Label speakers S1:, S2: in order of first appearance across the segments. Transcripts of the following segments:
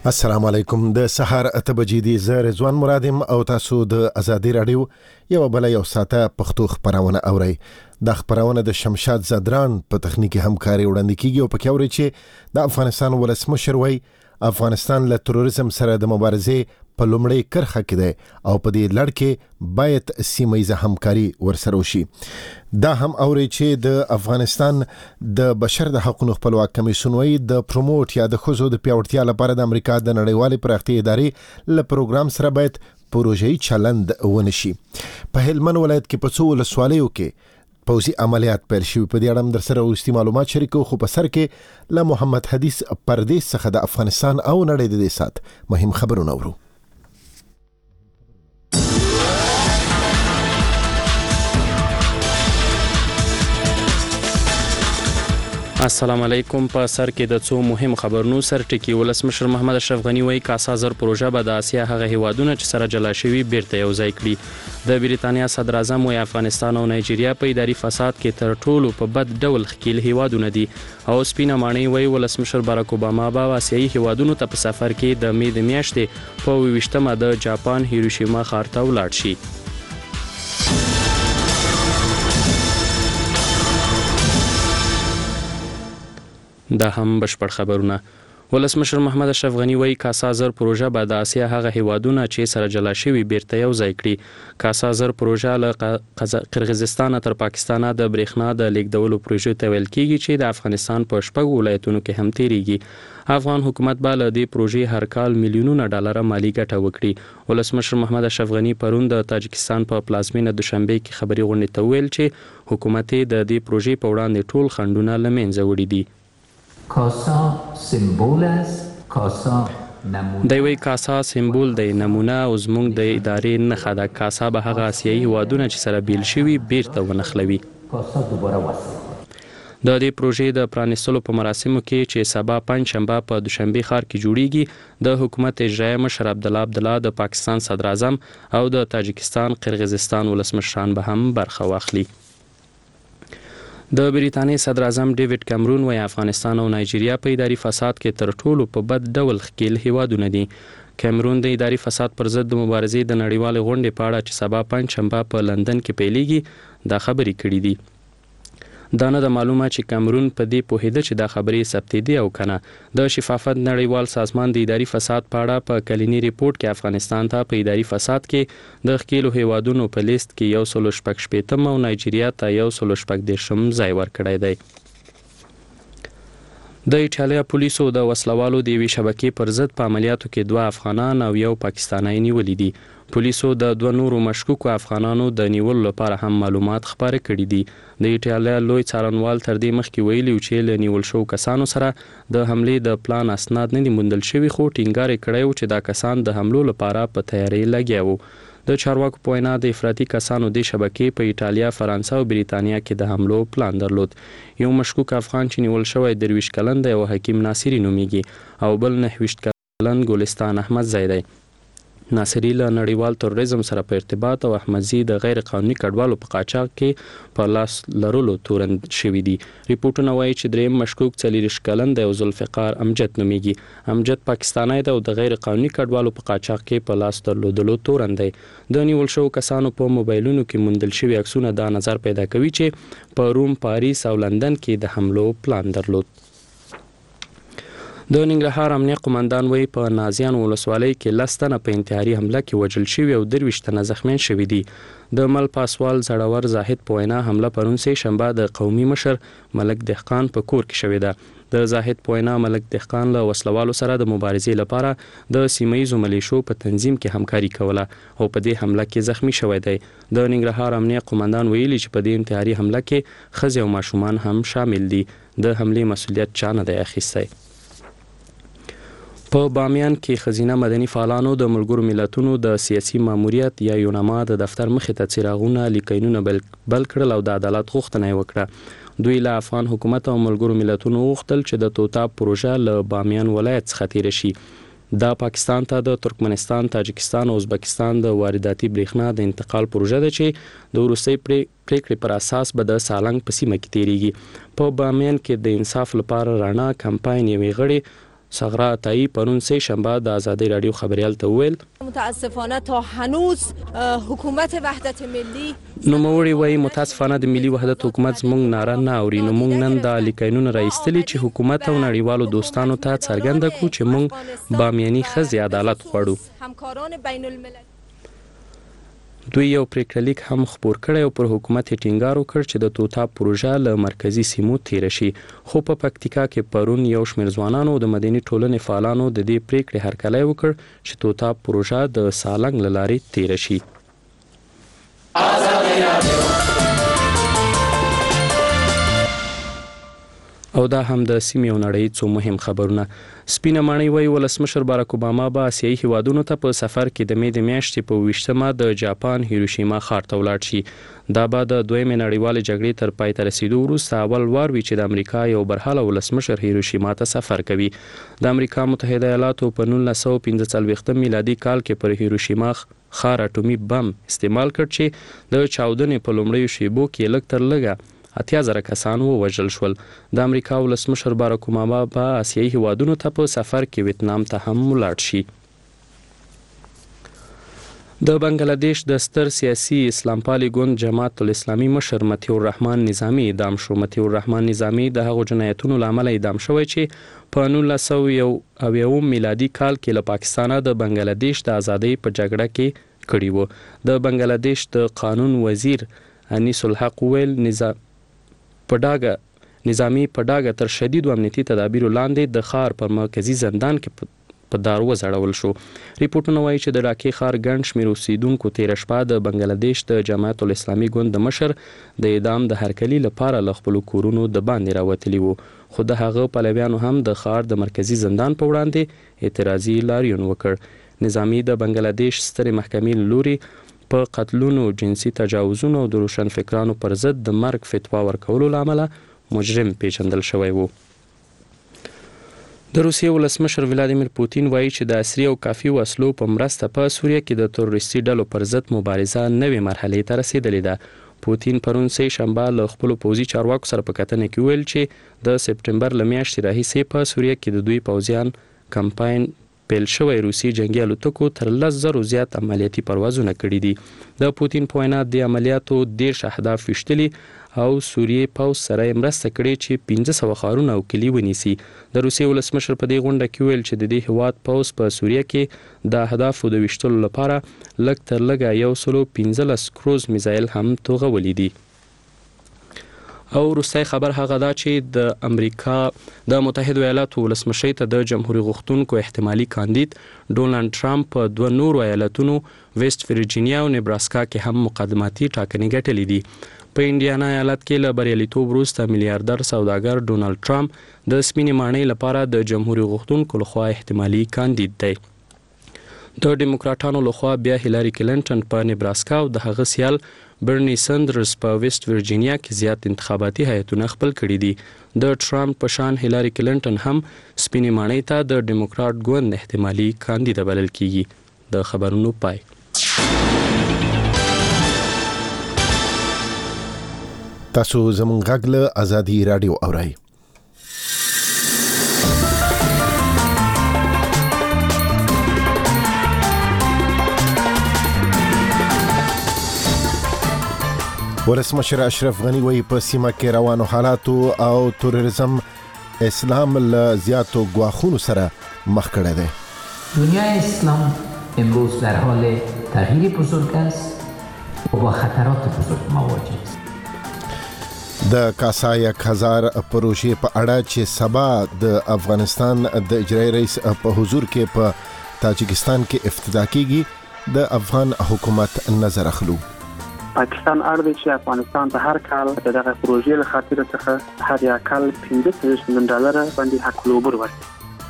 S1: السلام علیکم. د سهار 8 بجې دی. زه رضوان مرادم او تاسو د ازادي رادیو یو ساعته پښتو خبرونه اورئ. د خبرونه د شمشاد زدران په تخنیکی همکاري وړاندې کیږي او پکې اورئ چې د افغانستان ولسمشر وایي افغانستان له تروریزم سره د مبارزې په لومړی کرخه کې دی او په دې لړ کې باید سیمه‌ییزه همکاري ورسره وشي. دا هم اوري چې د افغانستان د بشر د حقوقو خپلواک کمیسیون وایي د پروموټ یا د ښځو د پیاوړتیا لپاره د امریکا د نړیوالې پراختیا ادارې له پروګرام سره باید پروژې چلند ونشي. په هلمند ولایت کې په څو ولسوالیو کې پوځي عملیات پیل شوي. په دې اړه هم درسره وروستي معلومات شریکو، خو په سر کې له محمد حدیث پردیس څخه د افغانستان او نړۍ د دې سات مهم خبرونه اورو.
S2: السلام علیکم. په سر کې د څو مهم خبرونو سر ټکی. ولسمشر محمد اشرف غنی وایي کاسا زر پروژه به د آسیا هغه هیوادونه چې سره جلا شوي بیرته یو ځای کړي. د بریتانیا صدر اعظم وایي افغانستان او نایجیریا په اداري فساد کې تر ټولو په بد ډول ښکیل هیوادونه دي. او سپینه ماڼۍ وایي ولسمشر باراک اوباما به آسیایي هیوادونو ته په سفر کې د مې د میاشتې په 28مه د جاپان هیروشیما ښار ته ولاړ شي. دا هم بشپړ خبرونه. ولسمشر محمد اشرف غنی وایي کاسا زر پروژه به د آسیا هغه هیوادونه چې سره جلا شوي بیرته یو ځای کړي. کاسا زر پروژه له قرغیزستان تر پاکستان د برېښنا د لیږدولو پروژې ته ویل کیږي چې د افغانستان په 6 ولایتونو کې هم تیریږي. افغان حکومت به له دې پروژې هر کال میلیونونه ډالر مالی ګټه وکړي. ولسمشر محمد اشرف غنی پرون د تاجکستان په پلازمینه دوشنبه کې خبري غونډې ته ویل چې حکومت د دې پروژې په وړاندې ټول خنډونه له منځه وړي دي.
S3: کاسا سمبول است. کاسا نمونه
S2: دی وی کاسا سمبول دی، نمونه او زموږ د ادارې نښه ده. کاسا به هغه آسیایي هیوادونه چې سره بیل شوي بیرته ونښلوي.
S3: کاسا دوباره وصل.
S2: د دې پروژې د پرانیستلو په مراسمو کې چې سبا پنجشنبه په دوشنبه ښار کې جوړیږي د حکومت اجرایه مشر عبدالله د پاکستان صدر اعظم او د تاجکستان قرغیزستان ولسمشران به هم برخه واخلي. د بریتانیا صدر اعظم ډیوډ کیمرون وایي افغانستان او نایجیریا په اداري فساد کې تر ټولو په بد ډول ښکیل هیوادونه دي. کیمرون د اداري فساد پر ضد د مبارزې د نړیوالې غونډې په اړه چې سبا پنجشنبه په لندن کې پیلېږي دا خبرې کړې دي. دا نه ده معلومه چې کیمرون په دې پوهېده چې دا خبرې ثبتېدې او کنه. د شفافیت نړیوال سازمان د اداري فساد په اړه په کلینی ریپورت کې افغانستان ته په اداري فساد کې د ښکیلو هیوادونو په لیست کې 116 او نایجیریا ته 114 ځای ورکړی دی. د ایټالیا پولیسو د وسلوالو د یوې شبکې پر ضد په عملیاتو کې 2 افغانان او 1 پاکستانی نیولي دي. پولیسو د 2 نورو مشکوکو افغانانو د نیولو لپاره هم معلومات خپاره کړي دي. د ایټالیا لوی څارنوال تر دې مخکې ویلي چې له نیول شوو کسانو سره د حملې د پلان اسناد نه دي موندل شوي، خو ټینګار یې کړی و چې دا کسان د حملو لپاره په تیاری لګیا وو. د چارواکو په وینا د افراطي کسانو د شبکې په ایټالیا، فرانسه او بریتانیا کې د حملو پلان درلود. یو مشکوک افغان چې نیول شوی 23 کلن دی او حکیم ناصری نومیږي او بل 29 کلن ګلستان احمد زی دی. ناصری له نړیوال تروریزم سره په ارتباط او احمدزي د غیر قانوني کډوالو په قاچاق کې په لاس لرلو تورن شوي دي. ریپورتونه وایي چې دریم مشکوک 40 کلن دی او ذوالفقار امجد نومیږي. امجد پاکستانی دی او د غیر قانوني کډوالو په قاچاق کې په لاس درلودلو تورن دی. د نیول شوو کسانو په موبایلونو کې موندل شوي عکسونه دا نظر پیدا کوي چې په روم، پاریس او لندن کې د حملو پلان درلود. د ننګرهار امنیه قومندان وایي په نازیان ولسوالۍ کې 10 تنه په انتحاري حمله کې وژل شوي او 23 تنه زخمیان شوي دي. د مل پاسوال زړور زاهد په وینا حمله پرون سه شنبه د قومي مشر ملک دهقان په کور کې شوې ده. د زاهد په وینا ملک دهقان له وسلوالو سره د مبارزې لپاره د سیمه‌ییزو ملیشو په تنظیم کې همکاري کوله او په دې حمله کې زخمی شوی دی. د ننګرهار امنیه قومندان ویلي چې په دې انتحاري حمله کې ښځې او ماشومان هم شامل دي. د حملې مسؤلیت چا نه دی اخیستی. په بامیان کې ښځینه مدني فعالانو د ملګرو ملتونو د سیاسي ماموریت یا یوناما د دفتر مخې ته څراغونه لیکینونه بل کړل او د عدالت غوښتنه یې وکړه. دوی له افغان حکومت او ملګرو ملتونو وغوښتل چې د توتا پروژه له بامیان ولایت څخه تیره شي. دا پاکستان ته د ترکمنستان، تاجکستان او ازبکستان د وارداتي برېښنا د انتقال پروژه ده چې د وروستۍ پریکړې پر اساس به د سالنګ په سیمه کې تیریږي. په بامیان کې د انصاف لپاره رڼا کمپاین یوې غړي صغرا عطایی پرون سه شنبه د ازادي رادیو خبريال ته وویل
S4: متاسفانه تا هنوز حکومت وحدت ملی
S2: نوموړي وایي متاسفانه د ملي وحدت حکومت زموږ ناره نه اوري نو موږ نن د لیکینونو راایستلي چې حکومت او نړیوالو دوستانو ته څرګنده کړو چې موږ بامیاني ښځې عدالت غواړو.
S4: همکاران بین الملل
S2: دوی یو پریکړلیک هم خپور کړی او پر حکومت ټینګار وکړ چې د توتا پروژه له مرکزی سیمو تیر شي. خو په پکتیکا کې پرون یو شمېر ځوانانو د مدني ټولنې فعالانو د دې پریکړې هرکلی وکړ چې توتا پروژه د سالنګ له لارې تیر شي. او دا هم د سیمې او نړۍ څو مهم خبرونه. سپینه ماڼۍ وایي ولسمشر باراک اوباما به آسیایي هیوادونو ته په سفر کې د مې د میاشتې په 20مه د جاپان هیروشیما ښار ته ولاړ شي. دا به د دویمې نړیوالې جګړې تر پای ته رسیدو وروسته اول وار وي چې د امریکا یو برحاله ولسمشر هیروشیما ته سفر کوي. د امریکا متحده ایالاتو په 1945 میلادي کال کې پر هیروشیما ښار اټومي بم استعمال کړ چې د چاودنې په لومړیو شیبو کې لږ تر لږه 80,000 کسان ووژل شول. د امریکا ولسمشر باراک اوباما به آسیایي هیوادونو ته په سفر کې ویتنام ته هم ولاړ شي. د بنگلاديش د ستر سیاسي اسلام پالي ګوند جماعت الاسلامي مشر متي الرحمن نظامي اعدام شو. متي الرحمن نظامي د هغو جنایتونو لامل اعدام شوی چې په 1991 میلادي کال کې له پاکستانه د بنگلاديش د ازادۍ په جګړه کې کړی و. د بنگلاديش د قانون وزیر انیس الحق ویل نظامی په ډاګه تر شدید امنیتي تدابیرو لاندې د ښار په مرکزی زندان کې په دار وځړول شو. ریپورتونه وایي چې د ډاکې ښار ګڼ شمېر اوسیدونکو تېره شپه د بنگلاديش د جماعت الاسلامي ګوند د مشر د اعدام د هرکلي لپاره له خپلو کورونو د باندې راوتلي وو. خو د هغه پلویانو هم د ښار د مرکزی زندان په وړاندې اعتراضي لاریون وکړ. نظامی د بنگلاديش سترې محکمې له لوري په قتلونو، جنسي تجاوزونو او د روشنفکرانو پر ضد د مرګ فتوا ورکولو له امله مجرم پیژندل شوی و. د روسیې ولسمشر ولادیمیر پوتین وایي چې د عصري او کافي وسلو په مرسته په سوریه کې د تروریستي ډلو پر ضد مبارزه نوې مرحلې ته رسیدلې ده. پوتین پرون سه شنبه له خپلو پوځي چارواکو سره په کتنه کې ویل چې د سپټمبر له میاشتې راهیسې په سوریه کې د دوی پوځیان کمپاین پیل شوی روسي جنگي الوتکو تر 10,000 زیات عملیاتي پروازونه کړي دي. د پوتین په وینا د عملیاتو 10 اهداف وشتلي او سوریې پوځ سره مرسته کړې چې 1500 ښارونه او کلي ونیسي. د روسیې ولسمشر په دې غونډه کې ویل چې د دې هیواد پوځ په سوریه کې د اهدافو د وشتلو لپاره لږ تر لږه 115 کروز میزایل هم توغولي دي. او وروستی خبر هغه دا چې د امریکا د متحده ایالاتو ولسمشر ته د جمهوریت غوښتونکو احتمالي کاندید ډونالد ټرمپ په 2 نورو ایالتونو ویسټ ورجینیا او نیبراسکا کې هم مقدماتي ټاکنې ګټلې دي. په انډیانا ایالت کې له بریالیتوب وروسته میلیاردر سوداګر ډونالد ټرمپ د سپینې ماڼۍ لپاره د جمهوریت غوښتونکو لخوا احتمالي کاندید دی. د ډیموکراټانو لخوا بیا هیلاری کلینټن په نیبراسکا او د هغه سیال برنی سندرز په ویسټ ورجینیا کې زیات انتخاباتي هیئتونه خپل کړي دي. د ټرمپ په شان هیلاری کلینټن هم سپینې ماڼۍ ته د ډیموکراټ ګوند احتمالي کاندید بلل کیږي. د خبرونو پای.
S1: تاسو زموږ غږ له ازادي رادیو اورئ. ولسمشر اشرف غنی وایي په سیمه کې روانو حالاتو او تروریزم اسلام له زیاتو ګواښونو سره مخ کړی دی.
S3: دنیای اسلام امروز در حال تغییر بزرگ است و با خطرات بزرگ مواجه است.
S1: د کاسا 1000 پروژې په اړه چې سبا د افغانستان د اجرایي رئیس په حضور کې په تاجکستان کې افتتاح کیږي، د افغان حکومت نظر اخلو.
S5: پاکستان اړ دی چې افغانستان ته هر کال دغه پروژې له خاطر څخه هر یا کال $15 مليون باندې حق لوبر ورکړي.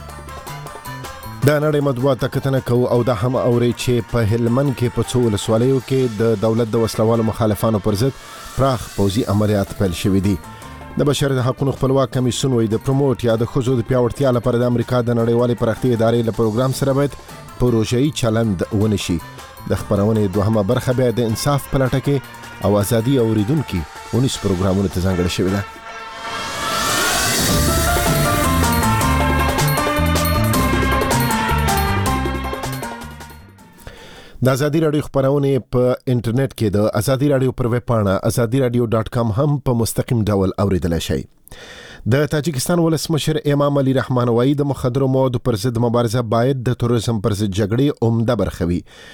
S1: د نړۍ مطبوعات کتنه کوو او دا هم اوري چې په هلمند کې په څو ولسوالیو کې د دولت د وسلوالو مخالفانو پر ضد پراخ پوځي عملیات پیل شوي دي. د بشر د حقوقو خپلواک کمیسیون وایي د پروموټ یا د ښځو د پیاوړتیا لپاره د امریکا د نړیوالې پراختیا ادارې له پروګرام سره باید پروژه‌ای چلند ونشي. د خبرونې دوهمه برخه بیا د انصاف په لټه کې او ازادي اوریدونکو 19 پروګرامونو ته ځانګړې شوې ده. د ازادي رادیو خبرونه په انټرنیټ کې د ازادي رادیو پر ویب پاڼه azadiradio.com هم په مستقیم ډول اوریدل شئ. د تاجکستان ولسمشر امام علي رحمان وایي د مخدرو موادو پر ضد مبارزه باید د تروریزم پر ضد جګړې عمده برخه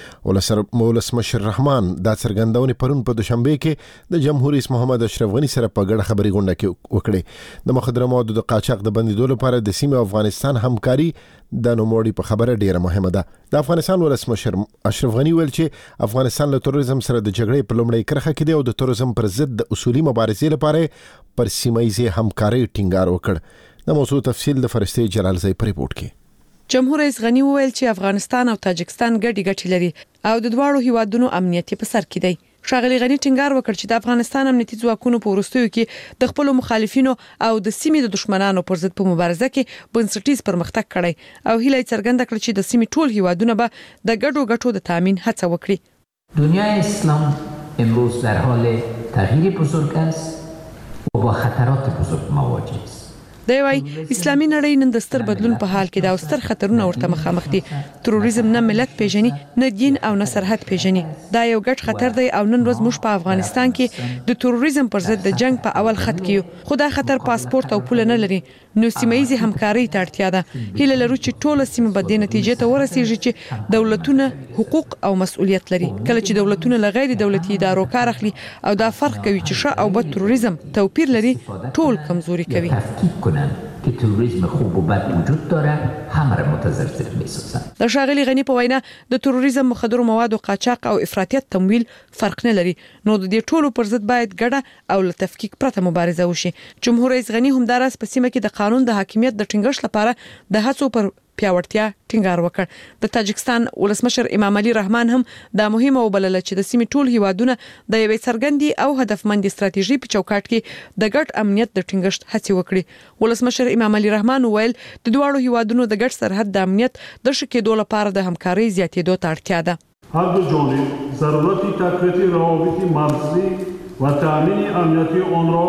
S1: وي. ولسمشر رحمان دا څرګندونه پرون په دوشنبه کې د جمهور رئیس محمد اشرف غني سره په ګډه خبري غونډه کې وکړه. د مخدرو موادو د قاچاق د بندیدو لپاره د سیمه افغانستان همکاري د نوموړي په خبره ډیره مهمه ده. د افغانستان ولسمشر اشرف غني ویل چې افغانستان له تروریزم سره د جګړې په لومړۍ کرښه کې دی او د تروریزم پر ضد د اصولي مبارزې لپاره پر سیمایي همکاري ټینګار وکړ. د موضوع تفصیل د فرشته جلال زئی په ریپورت کې.
S6: جمهور رئیس غني وویل چې افغانستان او تاجکستان ګډي لري او د دواړو هیوادونو امنیت په سر کې دی. ښاغلي غني ټینګار وکړ چې د افغانستان امنیتي ځواکونو په وروستیو کې د خپل مخالفینو او د سیمې د دشمنانو پر ضد په مبارزه کې بنسټیز پرمختګ کړی او هیله څرګنده کړه چې د سیمې ټول هیوادونه به د ګډو ګټو د تامین هڅه وکړي.
S3: دنیای اسلام امروز در حال تغییر بزرگ است و با خطرات بزرگ مواجه است.
S6: دی وايي اسلامي نړۍ نن د ستر بدلون په حال کې دا ستر خطرونه ورته مخامخ دي. تروریزم نه ملت پیژني، نه دین او نه سرحد پیژني. دا یو ګډ خطر دی او نن ورځ موږ په افغانستان کې د تروریزم پر ضد د جنگ په اول خط کې خو دا خطر پاسپورت او پول نه لري. نو سیمایي همکاري ته اړتیا ده. هیله لرو چې ټول سیمه به د نتیجې ته ورسیږي چې دولتونه حقوق او مسؤلیت لري. کله چې دولتونه له غیر دولتي ادارو کار اخلي او دا فرق کوي چې ښه او بد تروریزم توپیر لري، ټول کمزوري کوي.
S3: که تروریسم خوب و بد وجود داره همه را متضرر می‌سازند.
S6: د ښاغلي غني په وینا د تروریزم، مخدرو موادو قاچاق او افراطیت تمویل فرق نه لري. نو د دې ټولو پر ضد باید ګډه او له تفکیک پرته مبارزه وشي. جمهور رئیس غني هم دراس په سیمه کې د قانون د حاکمیت د ټینګښت لپاره د هڅو پر پیاوړتیا ټینګار وکړ. د تاجکستان ولسمشر امام علي رحمان هم دا مهمه وبلله چې د سیمې ټول هیوادونه د یوې څرګندې او هدفمند ستراتیژي په چوکاټ کې د ګډ امنیت د ټینګښت هڅې وکړي. ولسمشر امام علي رحمان ویل د دوړو هیوادونو د ګډ سرحد د امنیت د ښه کېدو لپاره د همکارۍ زیاتېدو ته اړتیا ده.
S7: هر دو جانب ضرورت تقویت روابط مرزی و تأمین امنیتی آن را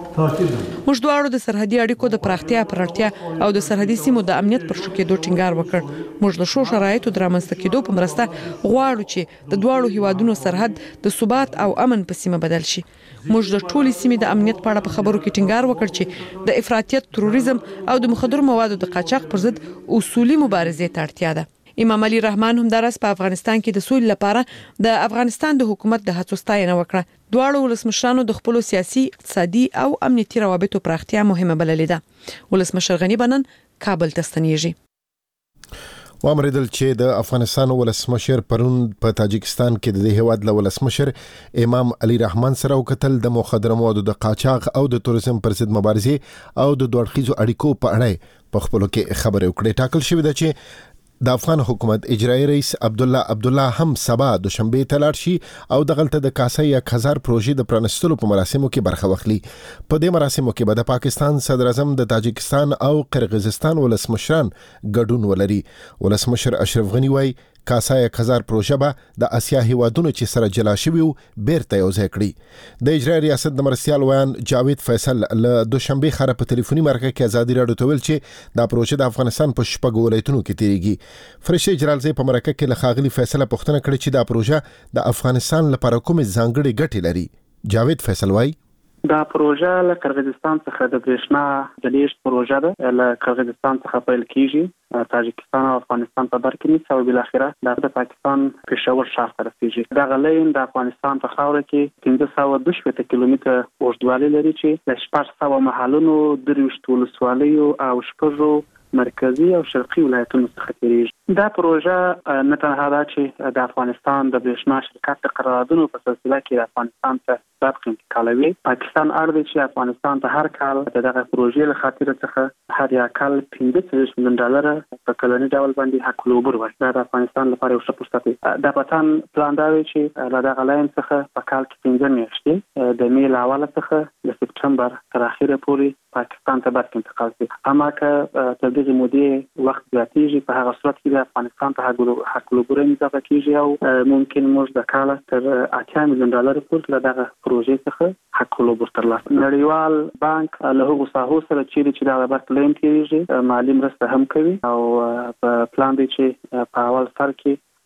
S6: موږ دواړو د سرحدي اړیکو د پراختیا پر اړتیا او د سرحدي سیمو د امنیت پر ښه کېدو ټینګار وکړ. موږ د ښو شرایطو د رامنځته کېدو په مرسته غواړو چې د دواړو هیوادونو سرحد د ثبات او امن په سیمه بدل شي. موږ د ټولې سیمې د امنیت په اړه په خبرو کې ټینګار وکړ چې د افراطیت، تروریزم او د مخدرو موادو د قاچاق پر ضد اصولي مبارزې ته اړتیا ده. امام علي رحمان هم درس په افغانستان کې د سولې لپاره د افغانستان د حکومت د هڅو ستاینه وکړه. دواړو ولسمشرانو د خپل سیاسي، اقتصادي او امنیتي روابطو پراختیا مهمه بللې ده. ولسمشر غني بنن کابل ته ستنیږي.
S1: وامریدل چې د افغانستان ولسمشر پرون په تاجکستان کې د هیواد له ولسمشر امام علي رحمان سره وکتل د مخدرو موادو د قاچاق او د تروریزم پر ضد مبارزې او د دوه اړخیزو اړیکو په اړه په خپل کې خبرې وکړې. ټاکل شوې ده چې د افغان حکومت اجرایی رئیس عبدالله هم سبا دوشنبه ته لاړ شي او دغلته د کاسای 1000 پروژې د پرانستلو په مراسمو کې برخه واخلي. په دې مراسمو کې به د پاکستان صدر اعظم، د تاجکستان او قرغیزستان ولسمشران ګډون ولري. ولسمشر اشرف غني وایي کاسای 1000 پروژه به د اسیا هیوادونو چې سره جلا شوي وو بیرته یوځای کړي. د اجرایی ریاست د مرستیال ویان جاوید فیصل له دوشنبه خبره په ټلیفوني مرکه کې ازادي راډیو ته ویل چې دا پروژه د افغانستان په شپږ ولایتونو کې تیریږي. فرشته جلال زئی په مرکه کې له ښاغلي فیصله پوښتنه کړې چې دا پروژه د افغانستان لپاره کومې ځانګړې ګټې لري. جاوید فیصل وایي
S5: دا پروژه له قرغیزستان څخه د برېښنا د لیږد پروژه ده. له قرغیزستان څخه پیل کیږي، تاجکستان او افغانستان په بر کې نیسي او بل اخره د پاکستان پېښور ښار ته رسیږي. دا غلین د افغانستان په خاوره کې 1520 کیلومتره اوږدوالی لري چې د 600 محلونو، 23 ولسوالیو او 6 مرکزی او شرقي ولایتونو څخه تیریږي. دا پروژه نه تنها دا چې د افغانستان د برېښنا شرکت د قراردادونو په سلسله کې د افغانستان ته برخه انتقالوي. پاکستان اړ دی چې افغانستان ته هر کال دغه پروژې له خاطر څخه هر یا کال 15 میلیون ډالر په کلنی ډول باندې حق العبور ورکړي. دا د افغانستان لپاره یو ښه فرصت دی. د پاتان پلان دا دی چې له دغه لاین څخه په کال کې 15 میاشتې د می له اوله څخه د سپټمبر تر اخره پورې پاکستان ته برخه انتقال شي. اما که تر دغه مودې وخت زیاتېږي په هغه صورت کې افغانستان ته حق العبور اضافه کیږي او ممکن موږ د کال تر 8 میلیون ډالر پورې له دغه پروژې څخه حق العبور ترلاسه. نړیوال بانک له هغو ساحو سره چې دا برخه لین کیږي مالی مرسته هم کوي او په پلان دی چې په اول سر کې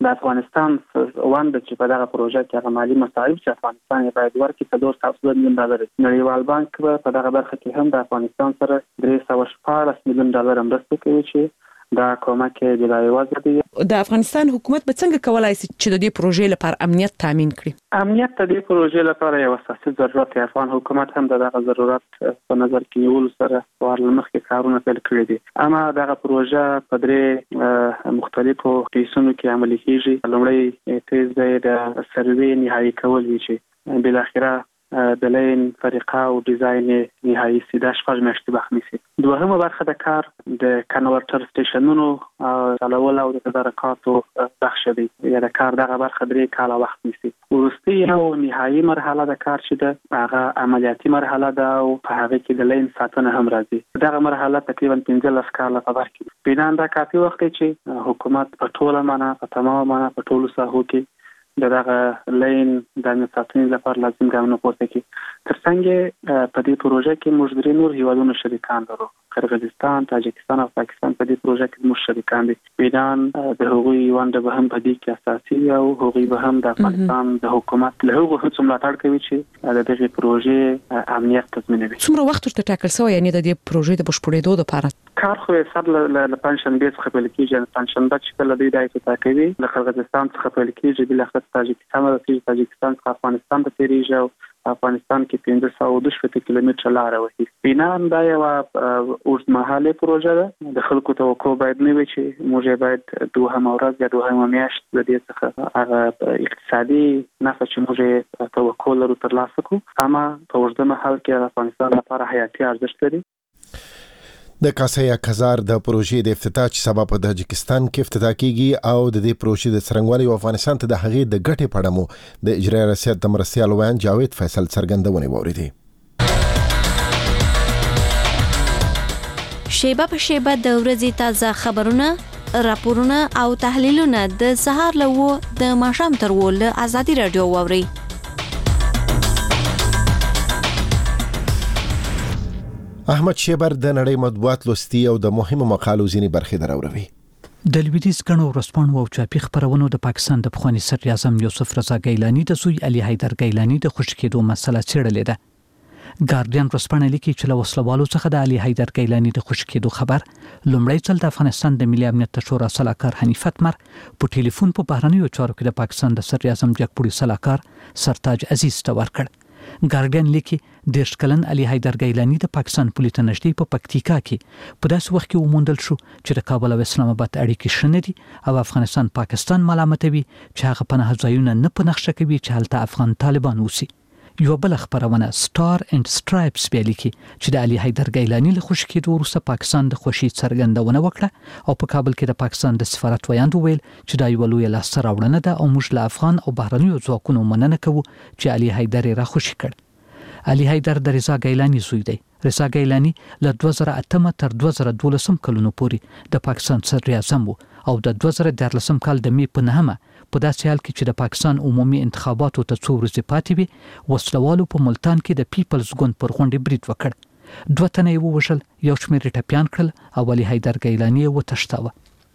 S5: د افغانستان ونده چې په دغه پروژه کې هغه مالي مصارف چې افغانستان یې باید ورکړي $400 میلیون. نړیوال بانک په دغه برخه کې هم د افغانستان سره $314 میلیون مرسته کوي چې دا کومک د لایوازه دی.
S6: د افغانستان حکومت به څنګه کولای شي چې د دې پروژې لپاره امنیت تامین کړي؟
S5: امنیت د دې پروژې لپاره یو اساسي ضرورت دی. افغان حکومت هم دغه ضرورت په نظر کې نیول سره ورلمخکې کارونه پیل کړي دي. اما دغه پروژه په درې مختلفو قیسونو کې عملي کیږي. لومړی تیز د سروې نهایی کول وی چې بل اخره د لین طریقه او ډیزاین نهایی سیده شپږ میاشتې وخت نیسي. دوهمه برخه د کار د کنورټر سټیشنونو چلول او د تدارکاتو بخش دی. یا د کار دغه برخه 3 کاله وخت نیسي. وروستي او نهایی مرحله د کار چې د هغه عملیاتي مرحله ده او په هغه کې د لین ساتنه هم راځي. دغه مرحله تقریبا 15 کاله په وخت کې. بنان دا کافي وخت چې حکومت په ټوله معنا په تمام معنا په ټولو ساحو کې دغه لین د ساتنې لپاره لازم ګامونه پورته کړي. ترڅنګ په دې پروژه کې موږ درې نور هیوادونو شریکان لرو. قرغیزستان، تاجکستان او پاکستان په دې پروژه کې موږ شریکان دي. ایران د هغوی ونده به هم په دې کې اساسي او هغوی به هم د افغانستان د حکومت له هغو هڅو ملاتړ کوي چې د دغه پروژې امنیت تضمینوي.
S6: څومره وخت ورته ټاکل شوی یعنی د دې پروژې د بشپړېدو لپاره؟
S5: کار خو سر له پنځشنبه څخه پیل کیږي. پنځشنبه چې کله دوی د افتتاح کوي له قرغیزستان څخه پیل کیږي، بل وخت تاجکستان راځي، تاجکستان څخه افغانستان ته تیریږي او افغانستان کې 1520 کیلومتره لار وهي. بنان دا یو اوږدمهاله پروژه ده. د خلکو توقع باید نه وي چې موږ باید دوهم ورځ یا دوهم میاشت د دې څخه هغه اقتصادي نفع چې موږ توقع لرو ترلاسه کړو. اما په اوږده مهال کې افغانستان لپاره حیاتي ارزښت لري.
S1: د کاسیا کزار د پروژې د افتتاح چې سبا په تاجکستان کې افتتاح کیږي او د دې پروژې د څرنګوالي او افغانستان ته د هغې د ګټې په اړه مو د اجرایي ریاست د مرستیال ویان جاوید فیصل څرګندونې واورېدې.
S8: شیبه په شیبه د ورځې تازه خبرونه، راپورونه او تحلیلونه د سهار له 9 د ماښام تر 10 له ازادي رادیو واورئ.
S1: احمد شیبر د نړۍ مطبوعات لوستي او د مهمو مقالو ځینې برخې دراوروي.
S9: د لویدیځ ګڼو ورځپاڼو او چاپي خبرونو د پاکستان د پخواني صدر اعظم یوسف رضا ګیلاني د زوی علي حیدر ګیلاني د خوشي کېدو مسله څېړلې ده. ګارډین ورځپاڼه لیکي چې له وسلوالو څخه د علي حیدر ګیلاني د خوشي کېدو خبر لومړی ځل د افغانستان د ملي امنیت شورا سلاکار حنیف اتمر په ټلیفون په بهرنیو چارو کې د پاکستان د صدر اعظم جګپوړي سلاکار سرتاج عزیز ته ورکړ. ګارډین لیکي 10 کلن علي حیدر ګیلاني د پاکستان پولیس ته نږدې په پکتیکا کې په داسې وخت کې وموندل شو چې د کابل او اسلام آباد اړیکې شنه دي او افغانستان پاکستان ملامتوي چې هغه پناه ځایونه نه په نقشه کوي چې هلته افغان طالبان اوسي. یو بل خبرونه سټار اینډ سټرایپس لیکي چې د علي حیدر ګیلاني له خوشي کېدو وروسته پاکستان د خوشي څرګندونه وکړه او په کابل کې د پاکستان د سفارت ویاند ویل چې دا یو لوی لاسته راوړنه ده او موږ له افغان او بهرنیو ځواکونو مننه کوو چې علي حیدر را خوشي کړ. علي حیدر د رضا ګیلاني زوی دی. رضا ګیلاني له 2008 تر 2012 کلونو پورې د پاکستان صدر اعظم او د 2013 کال د می په 9 په داسې حال کې چې د پاکستان عمومي انتخاباتو ته څو ورځې پاتې وي وسلوالو په ملتان کې د پیپلز ګوند پر غونډې برید وکړ. 2 تنه یې ووژل، یو شمېر ټپیان کړل او علي حیدر ګیلاني یې وتښتاوه.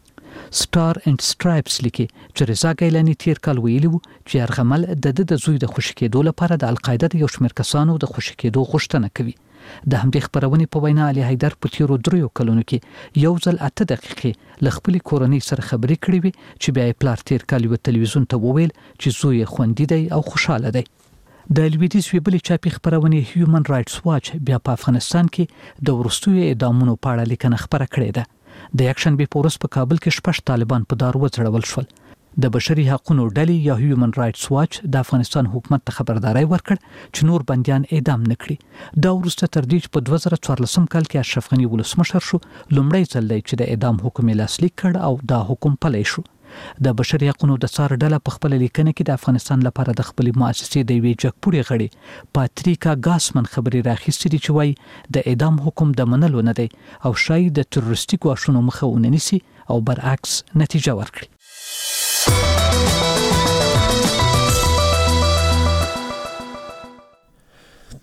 S9: سټار اینډ سټرایپس لیکي چې رضا ګیلاني تیر کال ویلي وو چې یرغمل د زوی د خوشي کېدو لپاره د القاعده د یو شمېر کسانو د خوشي کېدو غوښتنه کوي. د همدې خبرونې په وینا علي حیدر په تیرو 3 کلونو کې یو ځل 8 دقیقې له خپل کورنۍ سره خبرې کړې وي چې بیا پلار تیر کال یو تلویزیون ته وویل چې زوی خوندي دی او خوشاله دی. د لویدیځ ویبلې چاپي خبرونه هیومن رائټس واچ بیا په افغانستان کې د ورستیو اعدامونو په اړه لیکنه خبره کړې ده. د یکشنبه په ورځ په کابل کې 6 طالبان په دار وځړول شول. د بشري حقوقو ډلې یا هیومن رائټس واچ د افغانستان حکومت ته خبرداري ورکړ چې نور بنديان اعدام نکړي. دا وروسته تر دې چې په 2014 کال کې اشرف غنی ولسمشر شو، لومړی ځل دی چې د اعدام حکم لاسلیک کړ او دا حکم پلی شو. د بشري حقوقو د څار ډله په خپل لیکنه کې د افغانستان لپاره د خپل مؤسسې د وی جګپوړي غړي پاتریکا ګاسمن خبري راخیستې چې وایي د اعدام حکم د منلو نه دی او شاید د تروریستیکو اکشنونو مخه ونیسي او برعکس نتیجه ورکړي.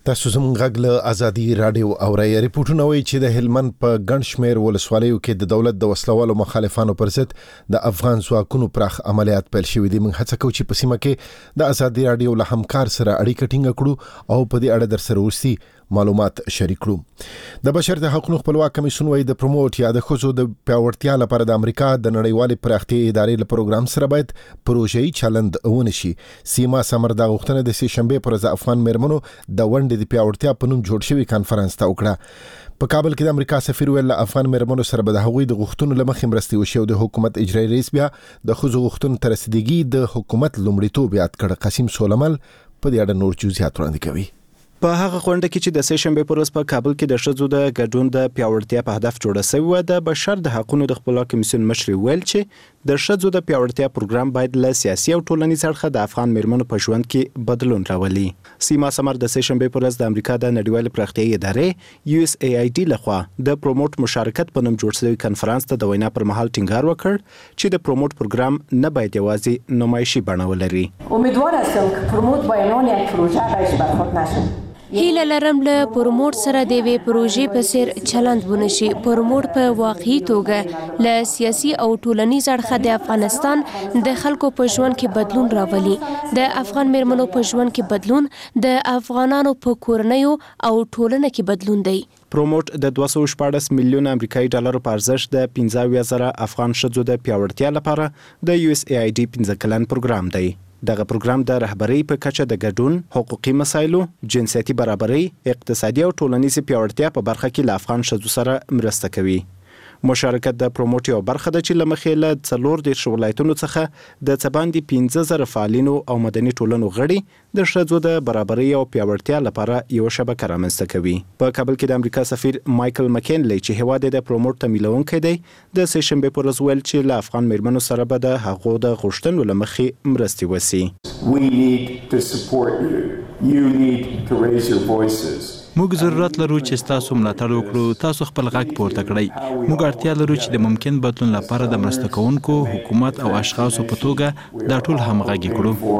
S1: تاسو زموږ غږ له ازادي رادیو اورئ. ریپورتونه وایي چې د هلمند په ګڼ شمېر ولسوالیو کې د دولت د وسلوالو مخالفانو پر ضد د افغان ځواکونو پراخ عملیات پیل شوي دي. موږ هڅه کوو چې په سیمه کې د ازادي رادیو له همکار سره اړیکه ټینګه کړو او په دې اړه درسره وروستي معلومات شریک کړو. د بشر د حقوقو خپلواک کمیسیون وايي د پروموټ یا د ښځو د پیاوړتیا لپاره د امریکا د نړیوالې پراختیا ادارې له پروګرام سره باید پروژه‌ای چلند ونشي. سیما سمر د غوښتنې د سې شنبې پر ورځ افغان میرمنو د ونډې د پیاوړتیا په نوم جوړ شوی کانفرنس ته وکړه. په کابل کې د امریکا سفیر ویل افغان میرمنو سره به د هغوی د غوښتنو لمخې مرستې وشي او د حکومت اجرایي رئیس بیا د ښځو غوښتنو ته رسیدګي د حکومت لومړیتوب یاد کړ. قاسم سولمل په دې اړه نور جزئیات وړاندې کوي.
S10: په هغه غونډه کې چې د سې شنبې پر ورځ په کابل کې د ښځو د ګډون د پیاوړتیا په هدف جوړه شوې و، د بشر د حقوقو د خپلواک کمیسیون مشر ویل چې د ښځو د پیاوړتیا پروګرام باید له سیاسي او ټولنیز اړخه د افغان میرمنو په ژوند کې بدلون راولي. سیما سمر د سې شنبې پر ورځ د امریکا د نړیوالې پراختیا ادارې USAID لخوا د پروموټ مشارکت په نوم جوړ شوی کانفرنس ته د وینا پر مهال ټینګار وکړ چې د پروموټ پروګرام نه باید یوازې نمایشي بڼه ولري.
S11: امیدوار هستم که پروموت با عنوان یک پروژه رایج برخورد نشد.
S12: هیله لرم له پروموټ سره د وی پروژې په سر چلند ونشي. پروموټ په واقعي توګه له سیاسي او ټولنیز اړخه د افغانستان د خلکو په ژوند کې بدلون راولي. د افغان میرمنو په ژوند کې بدلون د افغانانو په کورنیو او ټولنه کې بدلون دی.
S10: پروموټ د 214 میلیون امریکایي ډالرو په ارزښت د 15,000 افغان ښځو د پیاوړتیا لپاره د USAID 15 کلن پروګرام دی. دغه پروګرام د رهبرۍ په کچه د ګډون، حقوقي مسایلو، جنسیتي برابرۍ، اقتصادي او ټولنیزي پیاوړتیا په برخه کې له افغان ښځو سره مرسته کوي. مشارکت د پروموټ یو برخه ده چې له مخې له 14 ولایتونو څخه د څباندې 15,000 فعالینو او مدني ټولنو غړي د ښځو د برابرۍ او پیاوړتیا لپاره یو شبکه رامنځته کوي. په کابل کې د امریکا سفیر مایکل مکینلی چې هیواد د پروموټ تمویلونکی دی، د سې شنبې پر ورځ ویل چې له افغان میرمنو سره به د هغو د غوښتنو له مخې مرستې وسي.
S13: We need to support you. You need to raise your voices.
S14: موږ ضرورت لرو چې تاسو ملاتړ وکړو. تاسو خپل غږ پورته کړئ. موږ اړتیا لرو چې د ممکن بدلون لپاره د مرسته کوونکو حکومت او اشخاصو په توګه دا ټول همغږي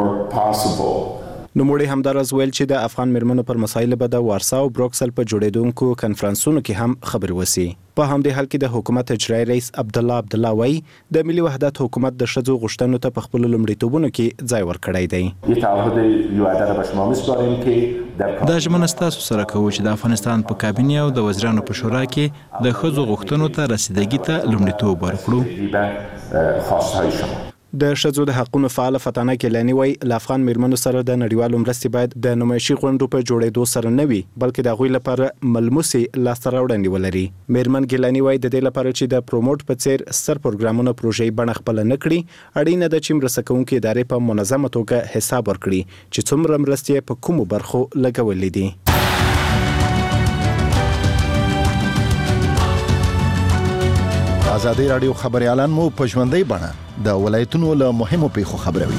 S14: کړو.
S10: نوموړي همدارس ویل چې د افغان میرمنو پر مسایلو به د وارسا او بروکسل په جوړېدونکو کنفرانسونو کې هم خبرې وسی. په همدې حال کې د حکومت اجرایي رئیس عبدالله وایي د ملي وحدت حکومت د ښځو غوښتنو ته په خپلو لومړیتوبونو کې ځای ورکړی
S14: دی. دا ژمنه ستاسو سره کوو چې د افغانستان په کابینې او د وزیرانو په شورا کې د ښځو غوښتنو ته رسیدګي ته لومړیتوب ورکړو.
S10: د ښځو د حقوقو فعال فتانه کیلانی وایي له افغان میرمنو سره د نړیوالو مرستې باید د نمایشي غونډو په جوړېدو سره نه وي، بلکې د هغوی لپاره ملموسې لاسته راوړنې ولري. میرمن ګیلانی وایي د دې لپاره چې د پروموټ په څیر ستر پروګرامونه پروژې بڼه خپله نه کړي، اړینه ده چې مرسته کوونکې ادارې په منظمه توګه حساب ورکړي چې څومره مرستې په کومو برخو لګولې دي.
S1: ازادي رادیو خبريالان مو په ژوندۍ بڼه د ولایتونو له مهمو پیښو خبروي.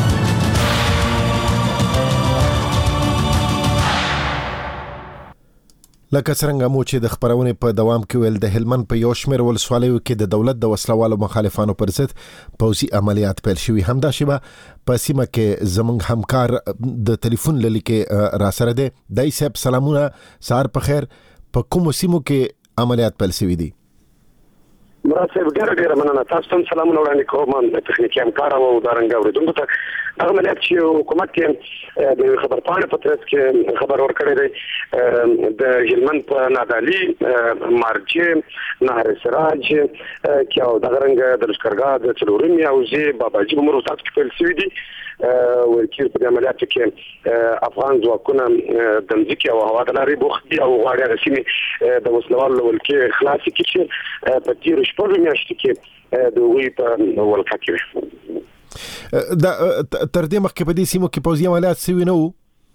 S1: لکه څنګه مو چې د خبرونې په دوام کې ویل د هلمند په یو شمېر ولسوالیو کې د دولت د وسلوالو مخالفانو پر ضد پوځي عملیات پیل شوي. همدا شیبه په سیمه کې زموږ همکار د ټلیفون لیکې را سره دی. دای صاحب سلامونه، سهار په خیر. په کومو سیمو کې عملیات پیل شوي دي؟
S15: مراد صاحب ډېر مننه. تاسو ته سلامونه وړاندې کوم. تخنیکي همکار او دارنګ اوریدونکو ته هغه عملیات چې حکومت کې د خبرپاڼې په ترڅ کې خبر ورکړی دی د هلمند په نادعلي، مارجې، نهر سراج کې او دغه رنګ د لښکرګاه د څلورمې حوزې باباجي په مرو تاسو کې پیل شوي دي. ورکیل په عملیاتو کې افغان ځواکونه د ځمکې او هوا د لارې بوخت دي او غواړي هغه سیمې د وسلوالو له ولکې خلاصې کړي چې په تېرو شپږو میاشتو کې د هغوی په ولکه کې وي.
S1: تر دې مخکې په دې سیمو کې پوځي عملیات شوي نه وو؟